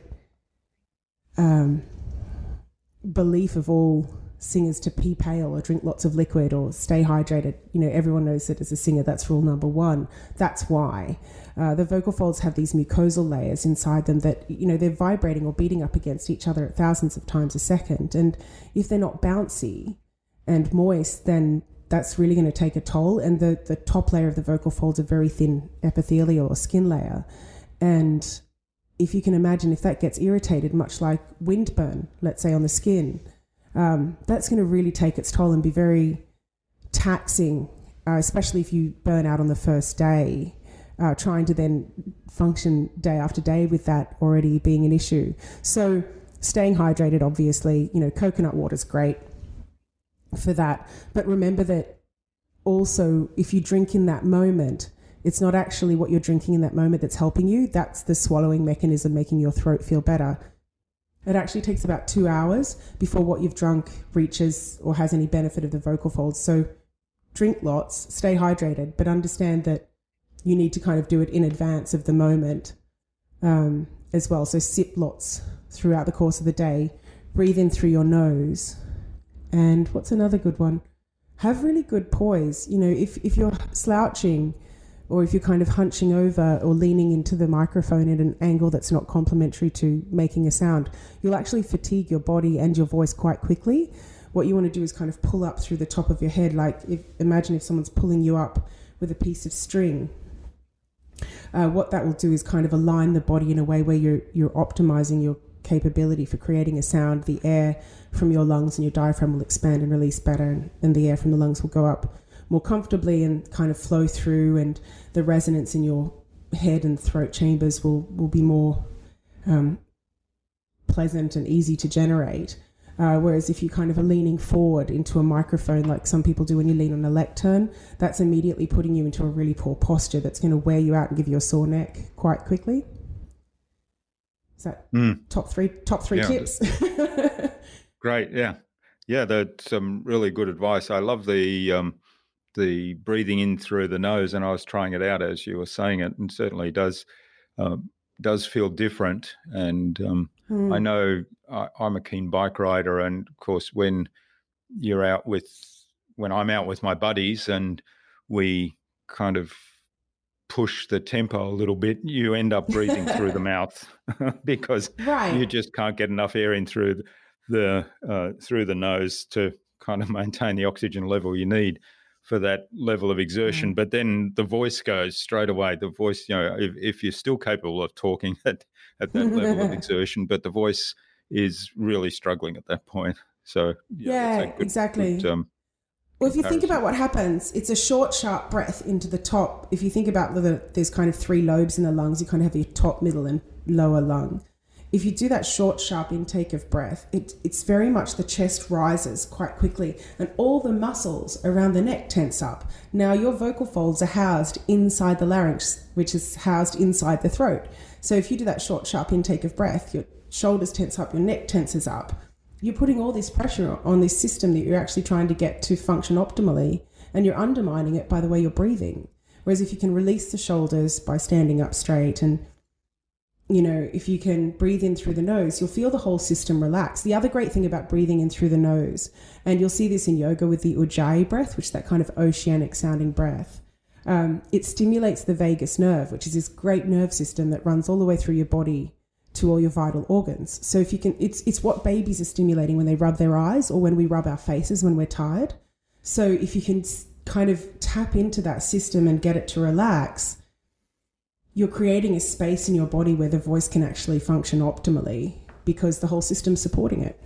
belief of all singers to pee pale or drink lots of liquid or stay hydrated. You know, everyone knows that as a singer, that's rule number one. That's why the vocal folds have these mucosal layers inside them that, you know, they're vibrating or beating up against each other at thousands of times a second. And if they're not bouncy and moist, then that's really going to take a toll. And the top layer of the vocal folds are very thin epithelial or skin layer. And if you can imagine, if that gets irritated, much like windburn, let's say on the skin, that's going to really take its toll and be very taxing, especially if you burn out on the first day, trying to then function day after day with that already being an issue. So staying hydrated, obviously, you know, coconut water is great for that. But remember that also, if you drink in that moment, it's not actually what you're drinking in that moment that's helping you. That's the swallowing mechanism making your throat feel better. It actually takes about 2 hours before what you've drunk reaches or has any benefit of the vocal folds. So drink lots, stay hydrated, but understand that you need to kind of do it in advance of the moment as well. So sip lots throughout the course of the day. Breathe in through your nose. And what's another good one? Have really good poise. You know, if you're slouching or if you're kind of hunching over or leaning into the microphone at an angle that's not complementary to making a sound, you'll actually fatigue your body and your voice quite quickly. What you want to do is kind of pull up through the top of your head. Like imagine if someone's pulling you up with a piece of string. What that will do is kind of align the body in a way where you're optimizing your capability for creating a sound. The air from your lungs and your diaphragm will expand and release better, and the air from the lungs will go up more comfortably and kind of flow through, and the resonance in your head and throat chambers will be more pleasant and easy to generate. Whereas if you kind of are leaning forward into a microphone like some people do when you lean on a lectern, that's immediately putting you into a really poor posture that's going to wear you out and give you a sore neck quite quickly. Is that top three tips? Great, yeah. Yeah, that's some really good advice. I love the breathing in through the nose, and I was trying it out as you were saying it, and certainly does feel different. And I know I'm a keen bike rider, and of course when I'm out with my buddies and we kind of push the tempo a little bit, you end up breathing through the mouth because you just can't get enough air in through the nose to kind of maintain the oxygen level you need for that level of exertion. But then the voice goes straight away. The voice, you know, if you're still capable of talking at that level of exertion, but the voice is really struggling at that point. So exactly. Well, if you think about what happens, it's a short, sharp breath into the top. If you think about there's kind of 3 lobes in the lungs, you kind of have your top, middle, and lower lung. If you do that short, sharp intake of breath, it's very much the chest rises quite quickly and all the muscles around the neck tense up. Now, your vocal folds are housed inside the larynx, which is housed inside the throat. So if you do that short, sharp intake of breath, your shoulders tense up, your neck tenses up. You're putting all this pressure on this system that you're actually trying to get to function optimally, and you're undermining it by the way you're breathing. Whereas if you can release the shoulders by standing up straight, and you know, if you can breathe in through the nose, you'll feel the whole system relax. The other great thing about breathing in through the nose, and you'll see this in yoga with the Ujjayi breath, which is that kind of oceanic sounding breath, It stimulates the vagus nerve, which is this great nerve system that runs all the way through your body to all your vital organs. So if you can, it's what babies are stimulating when they rub their eyes or when we rub our faces when we're tired. So if you can kind of tap into that system and get it to relax, you're creating a space in your body where the voice can actually function optimally because the whole system's supporting it.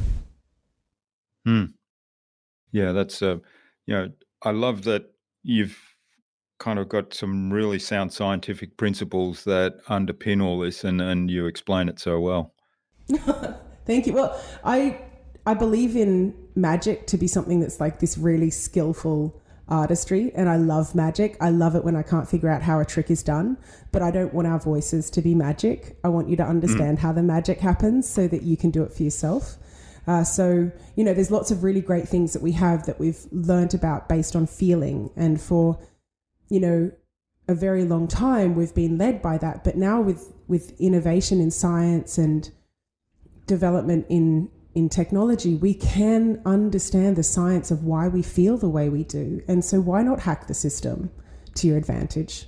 Yeah, that's I love that you've kind of got some really sound scientific principles that underpin all this, and you explain it so well. Thank you. Well, I believe in magic to be something that's like this really skillful artistry, and I love magic. I love it when I can't figure out how a trick is done, but I don't want our voices to be magic. I want you to understand how the magic happens so that you can do it for yourself. So, there's lots of really great things that we have that we've learned about based on feeling. And for, a very long time, we've been led by that. But now with innovation in science and development in technology, we can understand the science of why we feel the way we do. And so why not hack the system to your advantage,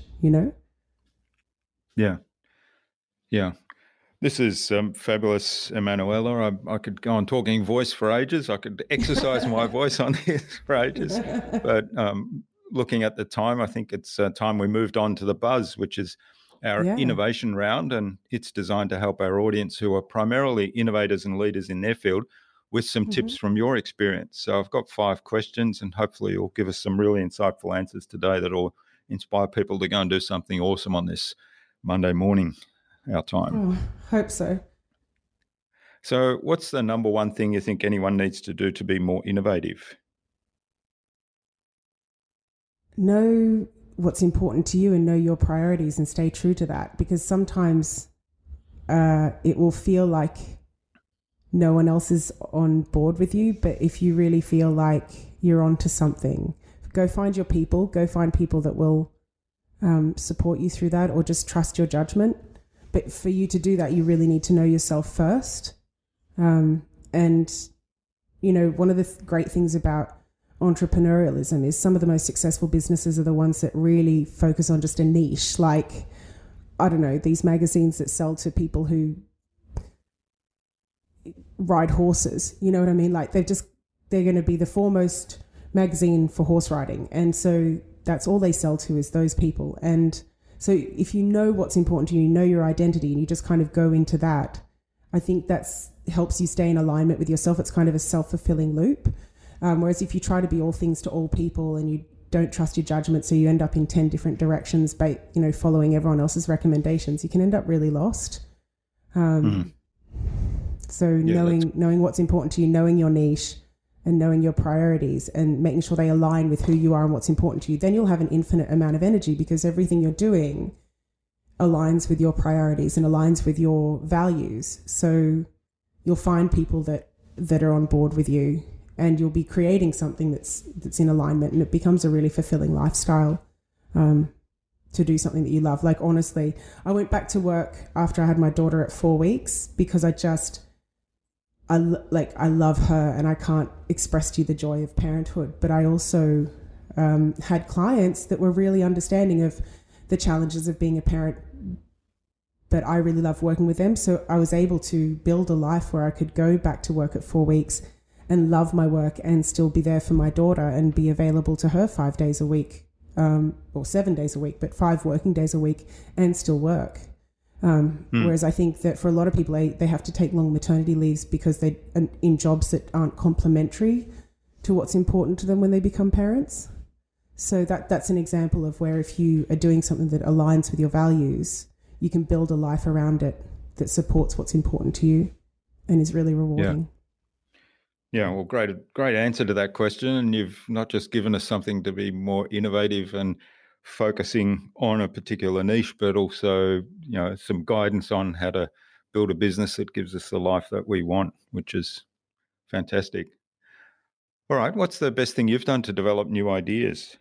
Yeah. Yeah. This is fabulous, Emanuela. I could go on talking voice for ages. I could exercise my voice on this for ages. But looking at the time, I think it's time we moved on to the buzz, which is our innovation round. And it's designed to help our audience, who are primarily innovators and leaders in their field, with some tips from your experience. So I've got 5 questions, and hopefully you'll give us some really insightful answers today that will inspire people to go and do something awesome on this Monday morning, our time. Hope so. So what's the number one thing you think anyone needs to do to be more innovative? Know what's important to you and know your priorities and stay true to that, because sometimes it will feel like no one else is on board with you. But if you really feel like you're onto something, go find your people, go find people that will support you through that, or just trust your judgment. But for you to do that, you really need to know yourself first. And, one of the great things about entrepreneurialism is some of the most successful businesses are the ones that really focus on just a niche. Like, I don't know, these magazines that sell to people who ride horses. You know what I mean? Like, they're going to be the foremost magazine for horse riding. And so that's all they sell to is those people. And so if you know what's important to you, you know your identity, and you just kind of go into that, I think that's helps you stay in alignment with yourself. It's kind of a self-fulfilling loop. Whereas if you try to be all things to all people and you don't trust your judgment, so you end up in 10 different directions, following everyone else's recommendations, you can end up really lost. So knowing what's important to you, knowing your niche and knowing your priorities and making sure they align with who you are and what's important to you, then you'll have an infinite amount of energy, because everything you're doing aligns with your priorities and aligns with your values. So you'll find people that are on board with you, and you'll be creating something that's in alignment, and it becomes a really fulfilling lifestyle to do something that you love. Like, honestly, I went back to work after I had my daughter at 4 weeks because I love her, and I can't express to you the joy of parenthood. But I also had clients that were really understanding of the challenges of being a parent, but I really love working with them. So I was able to build a life where I could go back to work at 4 weeks and love my work and still be there for my daughter and be available to her 5 days a week, or 7 days a week, but 5 working days a week, and still work. Whereas I think that for a lot of people, they have to take long maternity leaves because they're in jobs that aren't complementary to what's important to them when they become parents. So that's an example of where if you are doing something that aligns with your values, you can build a life around it that supports what's important to you and is really rewarding. Yeah, well, great answer to that question. And you've not just given us something to be more innovative and focusing on a particular niche, but also, some guidance on how to build a business that gives us the life that we want, which is fantastic. All right, what's the best thing you've done to develop new ideas?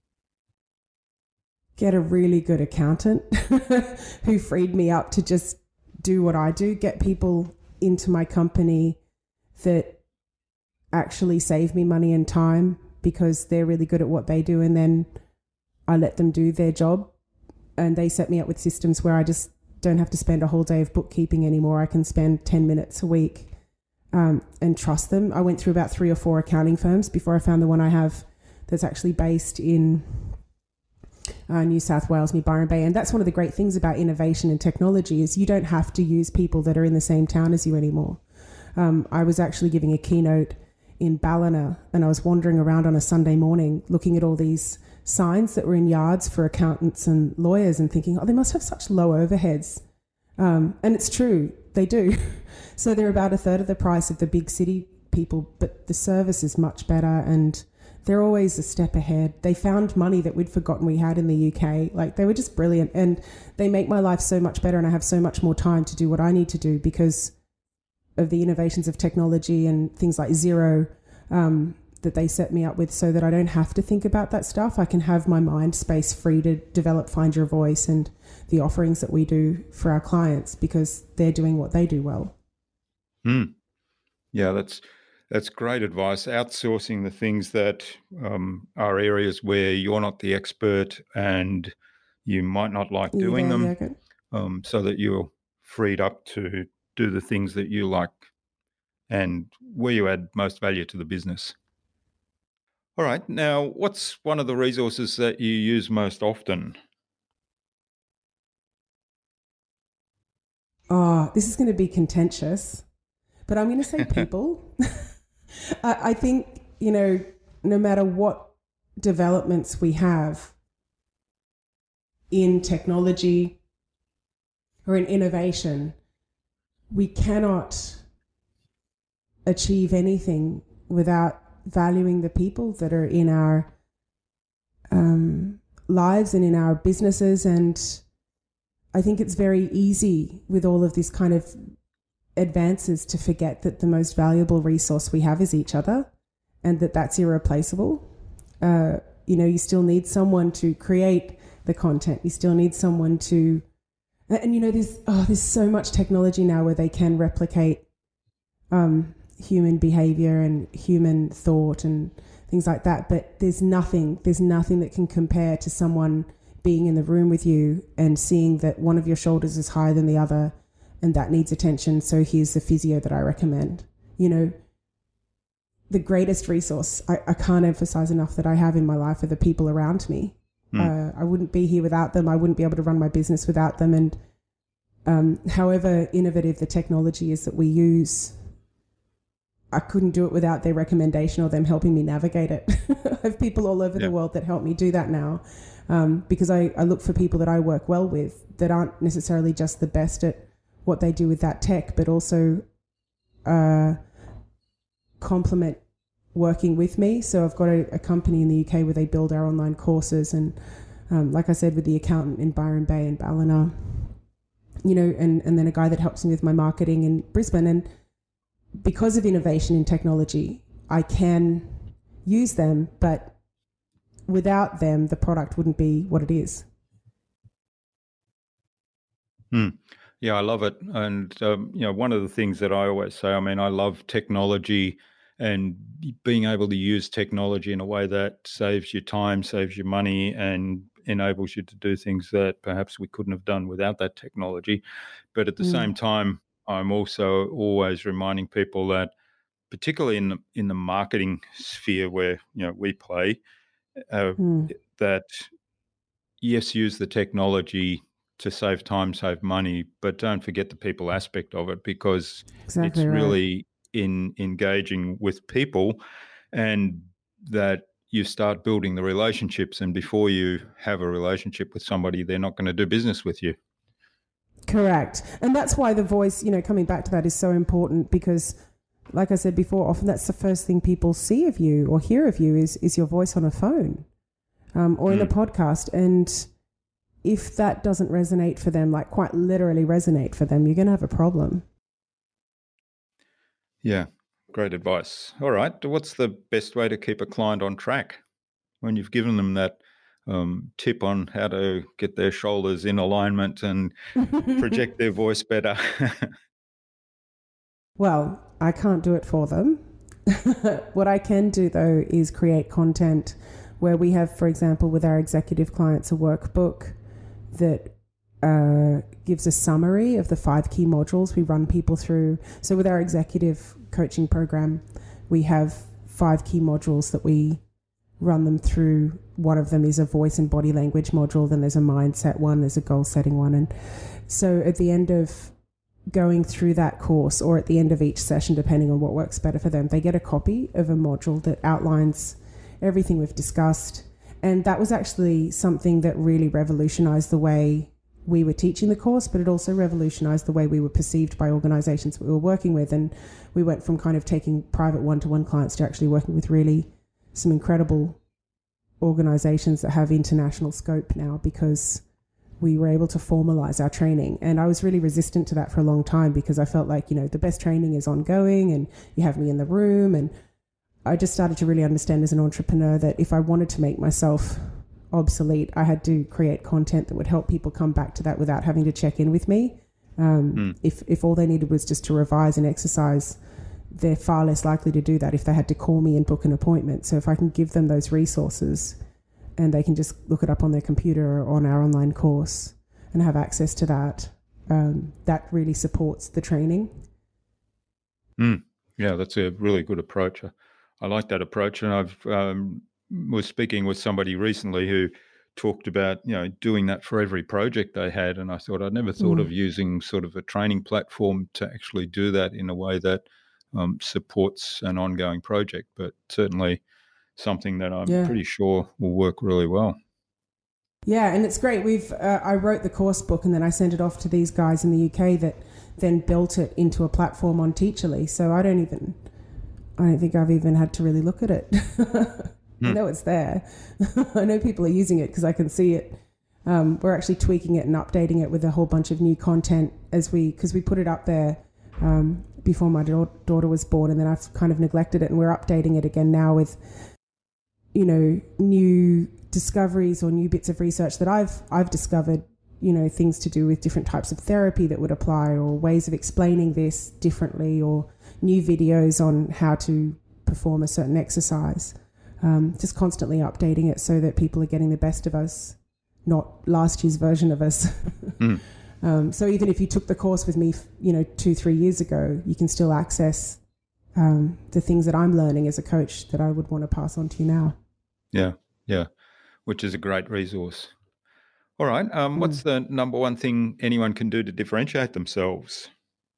Get a really good accountant who freed me up to just do what I do, get people into my company that actually save me money and time because they're really good at what they do. And then I let them do their job, and they set me up with systems where I just don't have to spend a whole day of bookkeeping anymore. I can spend 10 minutes a week and trust them. I went through about 3 or 4 accounting firms before I found the one I have that's actually based in New South Wales, near Byron Bay. And that's one of the great things about innovation and technology is you don't have to use people that are in the same town as you anymore. I was actually giving a keynote in Ballina, and I was wandering around on a Sunday morning looking at all these signs that were in yards for accountants and lawyers and thinking, oh, they must have such low overheads. And it's true, they do. So they're about a third of the price of the big city people, but the service is much better and they're always a step ahead. They found money that we'd forgotten we had in the UK. Like, they were just brilliant, and they make my life so much better, and I have so much more time to do what I need to do because of the innovations of technology and things like Xero that they set me up with, so that I don't have to think about that stuff. I can have my mind space free to develop Find Your Voice and the offerings that we do for our clients because they're doing what they do well. Yeah, that's great advice. Outsourcing the things that are areas where you're not the expert and you might not like doing them, so that you're freed up to do the things that you like and where you add most value to the business. All right. Now, what's one of the resources that you use most often? Oh, this is going to be contentious, but I'm going to say people. I think, no matter what developments we have in technology or in innovation, we cannot achieve anything without valuing the people that are in our lives and in our businesses. And I think it's very easy with all of this kind of advances to forget that the most valuable resource we have is each other, and that's irreplaceable. You still need someone to create the content. You still need someone to, and there's so much technology now where they can replicate human behavior and human thought and things like that. But there's nothing that can compare to someone being in the room with you and seeing that one of your shoulders is higher than the other and that needs attention. So here's the physio that I recommend. The greatest resource I can't emphasize enough that I have in my life are the people around me. I wouldn't be here without them. I wouldn't be able to run my business without them. And however innovative the technology is that we use, I couldn't do it without their recommendation or them helping me navigate it. I have people all over the world that help me do that now, because I look for people that I work well with that aren't necessarily just the best at what they do with that tech, but also complement working with me. So I've got a company in the UK where they build our online courses, and like I said, with the accountant in Byron Bay and Ballina, and then a guy that helps me with my marketing in Brisbane. And because of innovation in technology, I can use them, but without them, the product wouldn't be what it is. Yeah, I love it. And, one of the things that I always say, I love technology and being able to use technology in a way that saves you time, saves you money, and enables you to do things that perhaps we couldn't have done without that technology. But at the same time, I'm also always reminding people that, particularly in the marketing sphere where we play, that yes, use the technology to save time, save money, but don't forget the people aspect of it, because it's really in engaging with people, and that you start building the relationships, and before you have a relationship with somebody, they're not going to do business with you. Correct. And that's why the voice, coming back to that, is so important, because like I said before, often that's the first thing people see of you or hear of you is your voice on a phone or in a podcast. And if that doesn't resonate for them, like quite literally resonate for them, you're going to have a problem. Yeah, great advice. All right. What's the best way to keep a client on track when you've given them that tip on how to get their shoulders in alignment and project their voice better? Well, I can't do it for them. What I can do, though, is create content where we have, for example, with our executive clients, a workbook that gives a summary of the 5 key modules we run people through. So with our executive coaching program, we have 5 key modules that we run them through. One of them is a voice and body language module, then there's a mindset one, there's a goal setting one. And so at the end of going through that course, or at the end of each session, depending on what works better for them, they get a copy of a module that outlines everything we've discussed. And that was actually something that really revolutionized the way we were teaching the course, but it also revolutionized the way we were perceived by organizations we were working with. And we went from kind of taking private one-to-one clients to actually working with really some incredible organizations that have international scope now, because we were able to formalize our training. And I was really resistant to that for a long time, because I felt like, the best training is ongoing and you have me in the room. And I just started to really understand as an entrepreneur that if I wanted to make myself obsolete, I had to create content that would help people come back to that without having to check in with me. If all they needed was just to revise and exercise, they're far less likely to do that if they had to call me and book an appointment. So if I can give them those resources and they can just look it up on their computer or on our online course and have access to that, that really supports the training. Yeah, that's a really good approach. I like that approach. And I've was speaking with somebody recently who talked about, doing that for every project they had. And I thought, I'd never thought of using sort of a training platform to actually do that in a way that supports an ongoing project, but certainly something that I'm pretty sure will work really well. Yeah, and it's great. I wrote the course book and then I sent it off to these guys in the UK that then built it into a platform on Teacherly. So I don't think I've even had to really look at it. I know it's there. I know people are using it because I can see it. We're actually tweaking it and updating it with a whole bunch of new content because we put it up there before my daughter was born, and then I've kind of neglected it, and we're updating it again now with, new discoveries or new bits of research that I've discovered, things to do with different types of therapy that would apply, or ways of explaining this differently, or new videos on how to perform a certain exercise. Just constantly updating it so that people are getting the best of us, not last year's version of us. So even if you took the course with me, 2-3 years ago, you can still access the things that I'm learning as a coach that I would want to pass on to you now. Yeah, which is a great resource. All right. What's the number one thing anyone can do to differentiate themselves?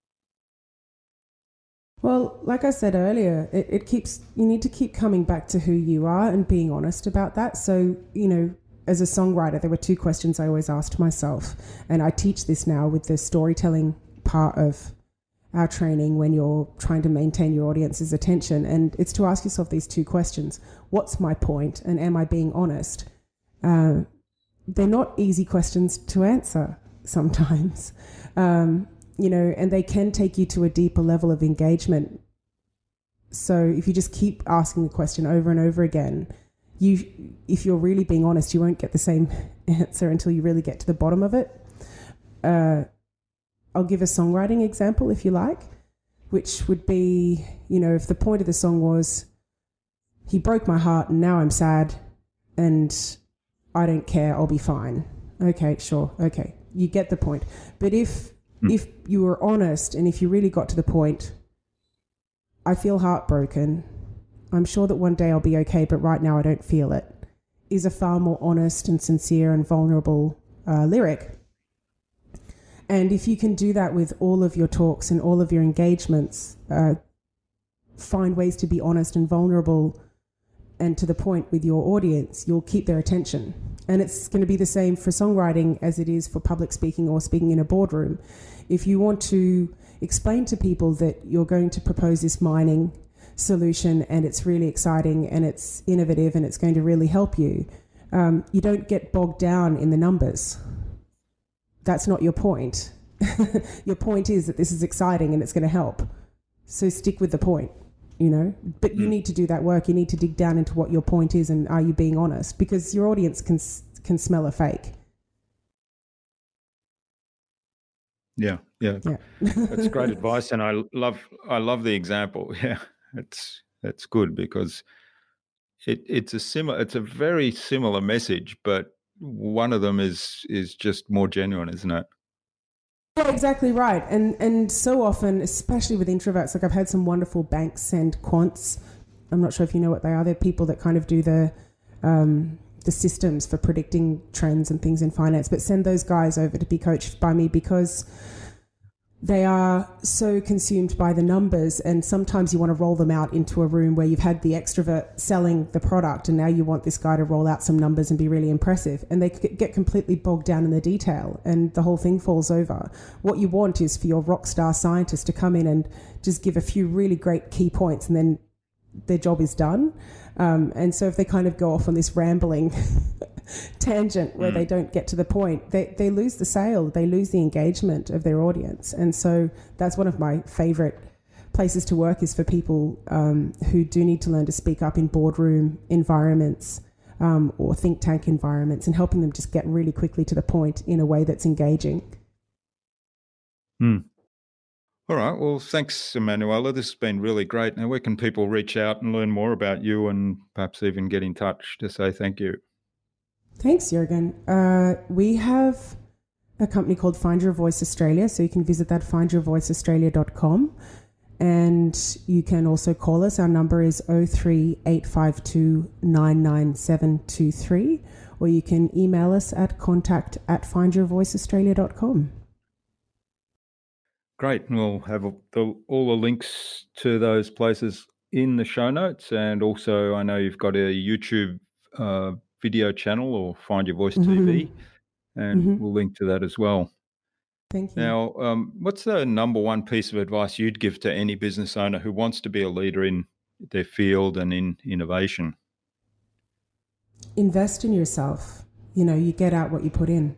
Well, like I said earlier, you need to keep coming back to who you are and being honest about that. So, as a songwriter, there were 2 questions I always asked myself, and I teach this now with the storytelling part of our training when you're trying to maintain your audience's attention. And it's to ask yourself these 2 questions. What's my point? And am I being honest? They're not easy questions to answer sometimes. And they can take you to a deeper level of engagement. So if you just keep asking the question over and over again, if you're really being honest, you won't get the same answer until you really get to the bottom of it. I'll give a songwriting example if you like, which would be, if the point of the song was, he broke my heart and now I'm sad and I don't care, I'll be fine. Okay, sure. Okay. You get the point. But if you were honest and if you really got to the point, I feel heartbroken, I'm sure that one day I'll be okay, but right now I don't feel it, is a far more honest and sincere and vulnerable lyric. And if you can do that with all of your talks and all of your engagements, find ways to be honest and vulnerable and to the point with your audience, you'll keep their attention. And it's going to be the same for songwriting as it is for public speaking or speaking in a boardroom. If you want to explain to people that you're going to propose this mining solution and it's really exciting and it's innovative and it's going to really help you, you don't get bogged down in the numbers. That's not your point. Your point is that this is exciting and it's going to help. So stick with the point, But you need to do that work. You need to dig down into what your point is and are you being honest? Because your audience can smell a fake. Yeah. That's great advice, and I love the example. Yeah, that's good because it's a very similar message, but one of them is just more genuine, isn't it? Yeah, exactly right. And so often, especially with introverts, like I've had some wonderful banks and quants. I'm not sure if you know what they are. They're people that kind of do the systems for predicting trends and things in finance, but send those guys over to be coached by me because they are so consumed by the numbers, and sometimes you want to roll them out into a room where you've had the extrovert selling the product and now you want this guy to roll out some numbers and be really impressive, and they get completely bogged down in the detail and the whole thing falls over. What you want is for your rock star scientist to come in and just give a few really great key points, and then their job is done. And so if they kind of go off on this rambling tangent where they don't get to the point, they lose the sale, they lose the engagement of their audience. And so that's one of my favorite places to work, is for people who do need to learn to speak up in boardroom environments or think tank environments, and helping them just get really quickly to the point in a way that's engaging. All right. Well, thanks, Emanuela. This has been really great. Now, where can people reach out and learn more about you, and perhaps even get in touch to say thank you? Thanks, Jürgen. We have a company called Find Your Voice Australia, so you can visit that, findyourvoiceaustralia.com. And you can also call us. Our number is 03852 99723, or you can email us at contact@findyourvoiceaustralia.com. Great. And we'll have all the links to those places in the show notes. And also, I know you've got a YouTube video channel, or Find Your Voice TV, and we'll link to that as well. Thank you. Now, what's the number one piece of advice you'd give to any business owner who wants to be a leader in their field and in innovation? Invest in yourself. You get out what you put in.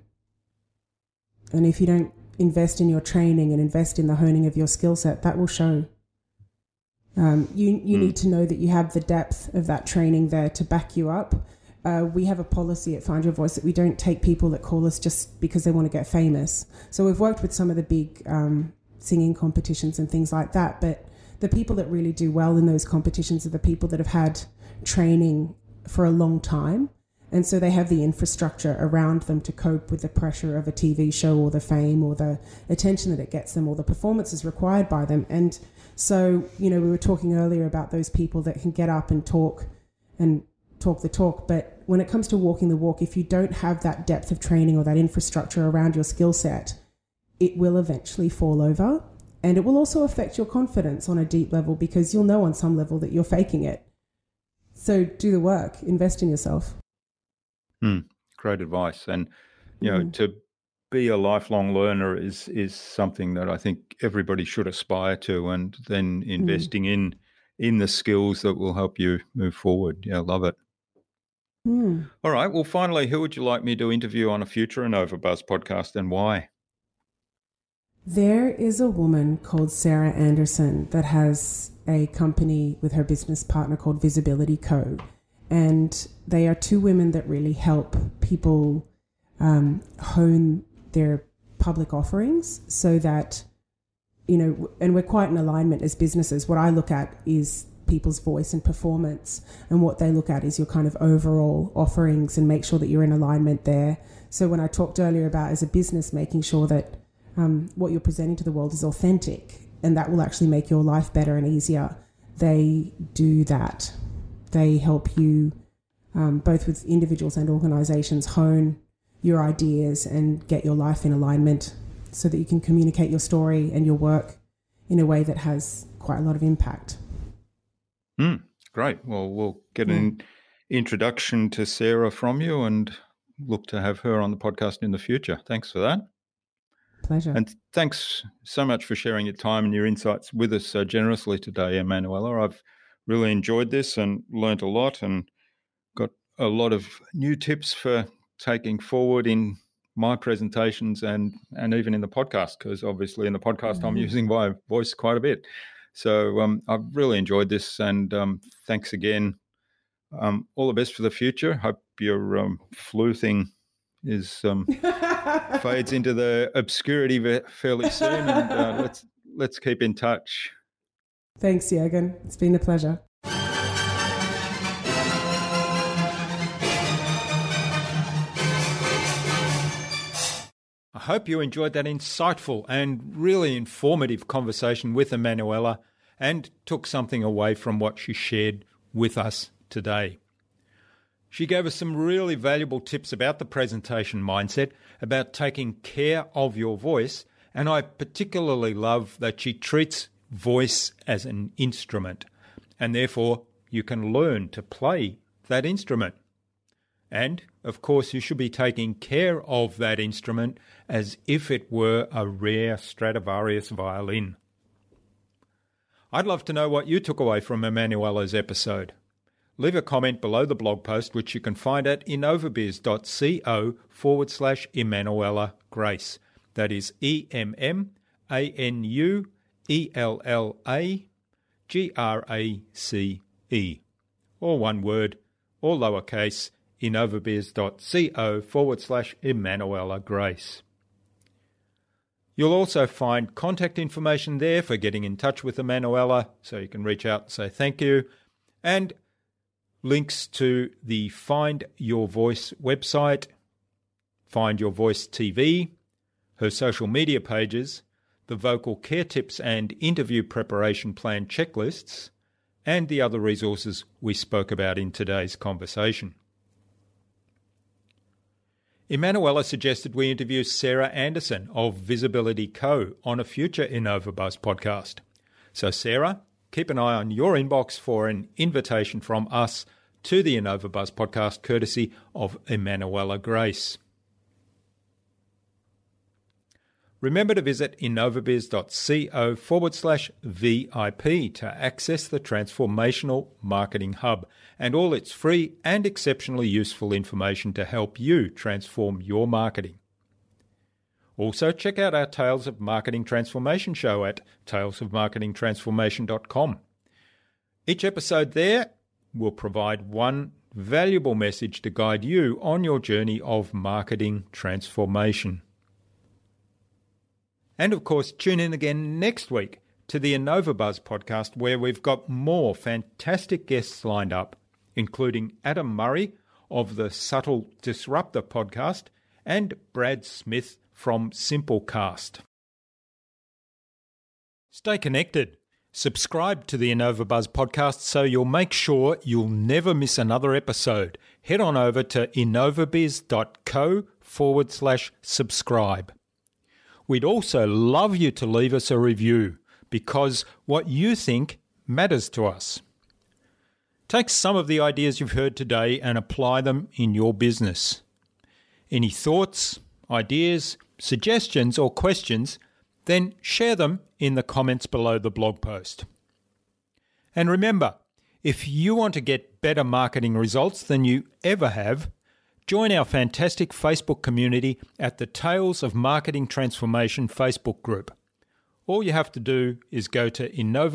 And if you don't invest in your training and invest in the honing of your skill set, that will show. You need to know that you have the depth of that training there to back you up. We have a policy at Find Your Voice that we don't take people that call us just because they want to get famous. So we've worked with some of the big singing competitions and things like that, but the people that really do well in those competitions are the people that have had training for a long time. And so they have the infrastructure around them to cope with the pressure of a TV show, or the fame, or the attention that it gets them, or the performances required by them. And so, we were talking earlier about those people that can get up and talk the talk. But when it comes to walking the walk, if you don't have that depth of training or that infrastructure around your skill set, it will eventually fall over. And it will also affect your confidence on a deep level, because you'll know on some level that you're faking it. So do the work, invest in yourself. Great advice. And, to be a lifelong learner is something that I think everybody should aspire to, and then investing in the skills that will help you move forward. Yeah, love it. All right. Well, finally, who would you like me to interview on a future InnovaBuzz podcast, and why? There is a woman called Sarah Anderson that has a company with her business partner called Visibility Co. And they are two women that really help people hone their public offerings, so that, and we're quite in alignment as businesses. What I look at is people's voice and performance, and what they look at is your kind of overall offerings, and make sure that you're in alignment there. So when I talked earlier about, as a business, making sure that what you're presenting to the world is authentic, and that will actually make your life better and easier, they do that. They help you, both with individuals and organizations, hone your ideas and get your life in alignment, so that you can communicate your story and your work in a way that has quite a lot of impact. Great. Well, we'll get an introduction to Sarah from you, and look to have her on the podcast in the future. Thanks for that. Pleasure. And thanks so much for sharing your time and your insights with us so generously today, Emanuela. I've really enjoyed this and learnt a lot, and got a lot of new tips for taking forward in my presentations and even in the podcast, because obviously in the podcast I'm using my voice quite a bit. So I've really enjoyed this, and thanks again. All the best for the future. Hope your flu thing is fades into the obscurity fairly soon, and let's keep in touch. Thanks, Jürgen. It's been a pleasure. hope you enjoyed that insightful and really informative conversation with Emanuela and took something away from what she shared with us today. She gave us some really valuable tips about the presentation mindset, about taking care of your voice, and I particularly love that she treats voice as an instrument, and therefore you can learn to play that instrument. And, of course, you should be taking care of that instrument as if it were a rare Stradivarius violin. I'd love to know what you took away from Emanuela's episode. Leave a comment below the blog post, which you can find at innovabiz.co/Emanuela Grace. That is EMMANUELLAGRACE. All one word, all lowercase, innovabiz.co/Emanuela Grace. You'll also find contact information there for getting in touch with Emanuela, so you can reach out and say thank you, and links to the Find Your Voice website, Find Your Voice TV, her social media pages, the vocal care tips and interview preparation plan checklists, and the other resources we spoke about in today's conversation. Emanuela suggested we interview Sarah Anderson of Visibility Co. on a future InnovaBuzz podcast. So Sarah, keep an eye on your inbox for an invitation from us to the InnovaBuzz podcast courtesy of Emanuela Grace. Remember to visit innovabiz.co/VIP to access the Transformational Marketing Hub and all its free and exceptionally useful information to help you transform your marketing. Also, check out our Tales of Marketing Transformation show at talesofmarketingtransformation.com. Each episode there will provide one valuable message to guide you on your journey of marketing transformation. And of course, tune in again next week to the InnovaBuzz podcast, where we've got more fantastic guests lined up, including Adam Murray of the Subtle Disruptor podcast and Brad Smith from Simplecast. Stay connected. Subscribe to the InnovaBuzz podcast so you'll make sure you'll never miss another episode. Head on over to innovabiz.co/subscribe. We'd also love you to leave us a review, because what you think matters to us. Take some of the ideas you've heard today and apply them in your business. Any thoughts, ideas, suggestions or questions, then share them in the comments below the blog post. And remember, if you want to get better marketing results than you ever have, join our fantastic Facebook community at the Tales of Marketing Transformation Facebook group. All you have to do is go to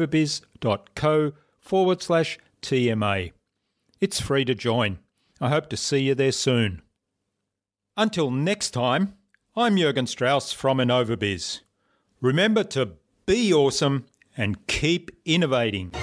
innovabiz.co/TMA. It's free to join. I hope to see you there soon. Until next time, I'm Jürgen Strauss from InnovaBiz. Remember to be awesome and keep innovating.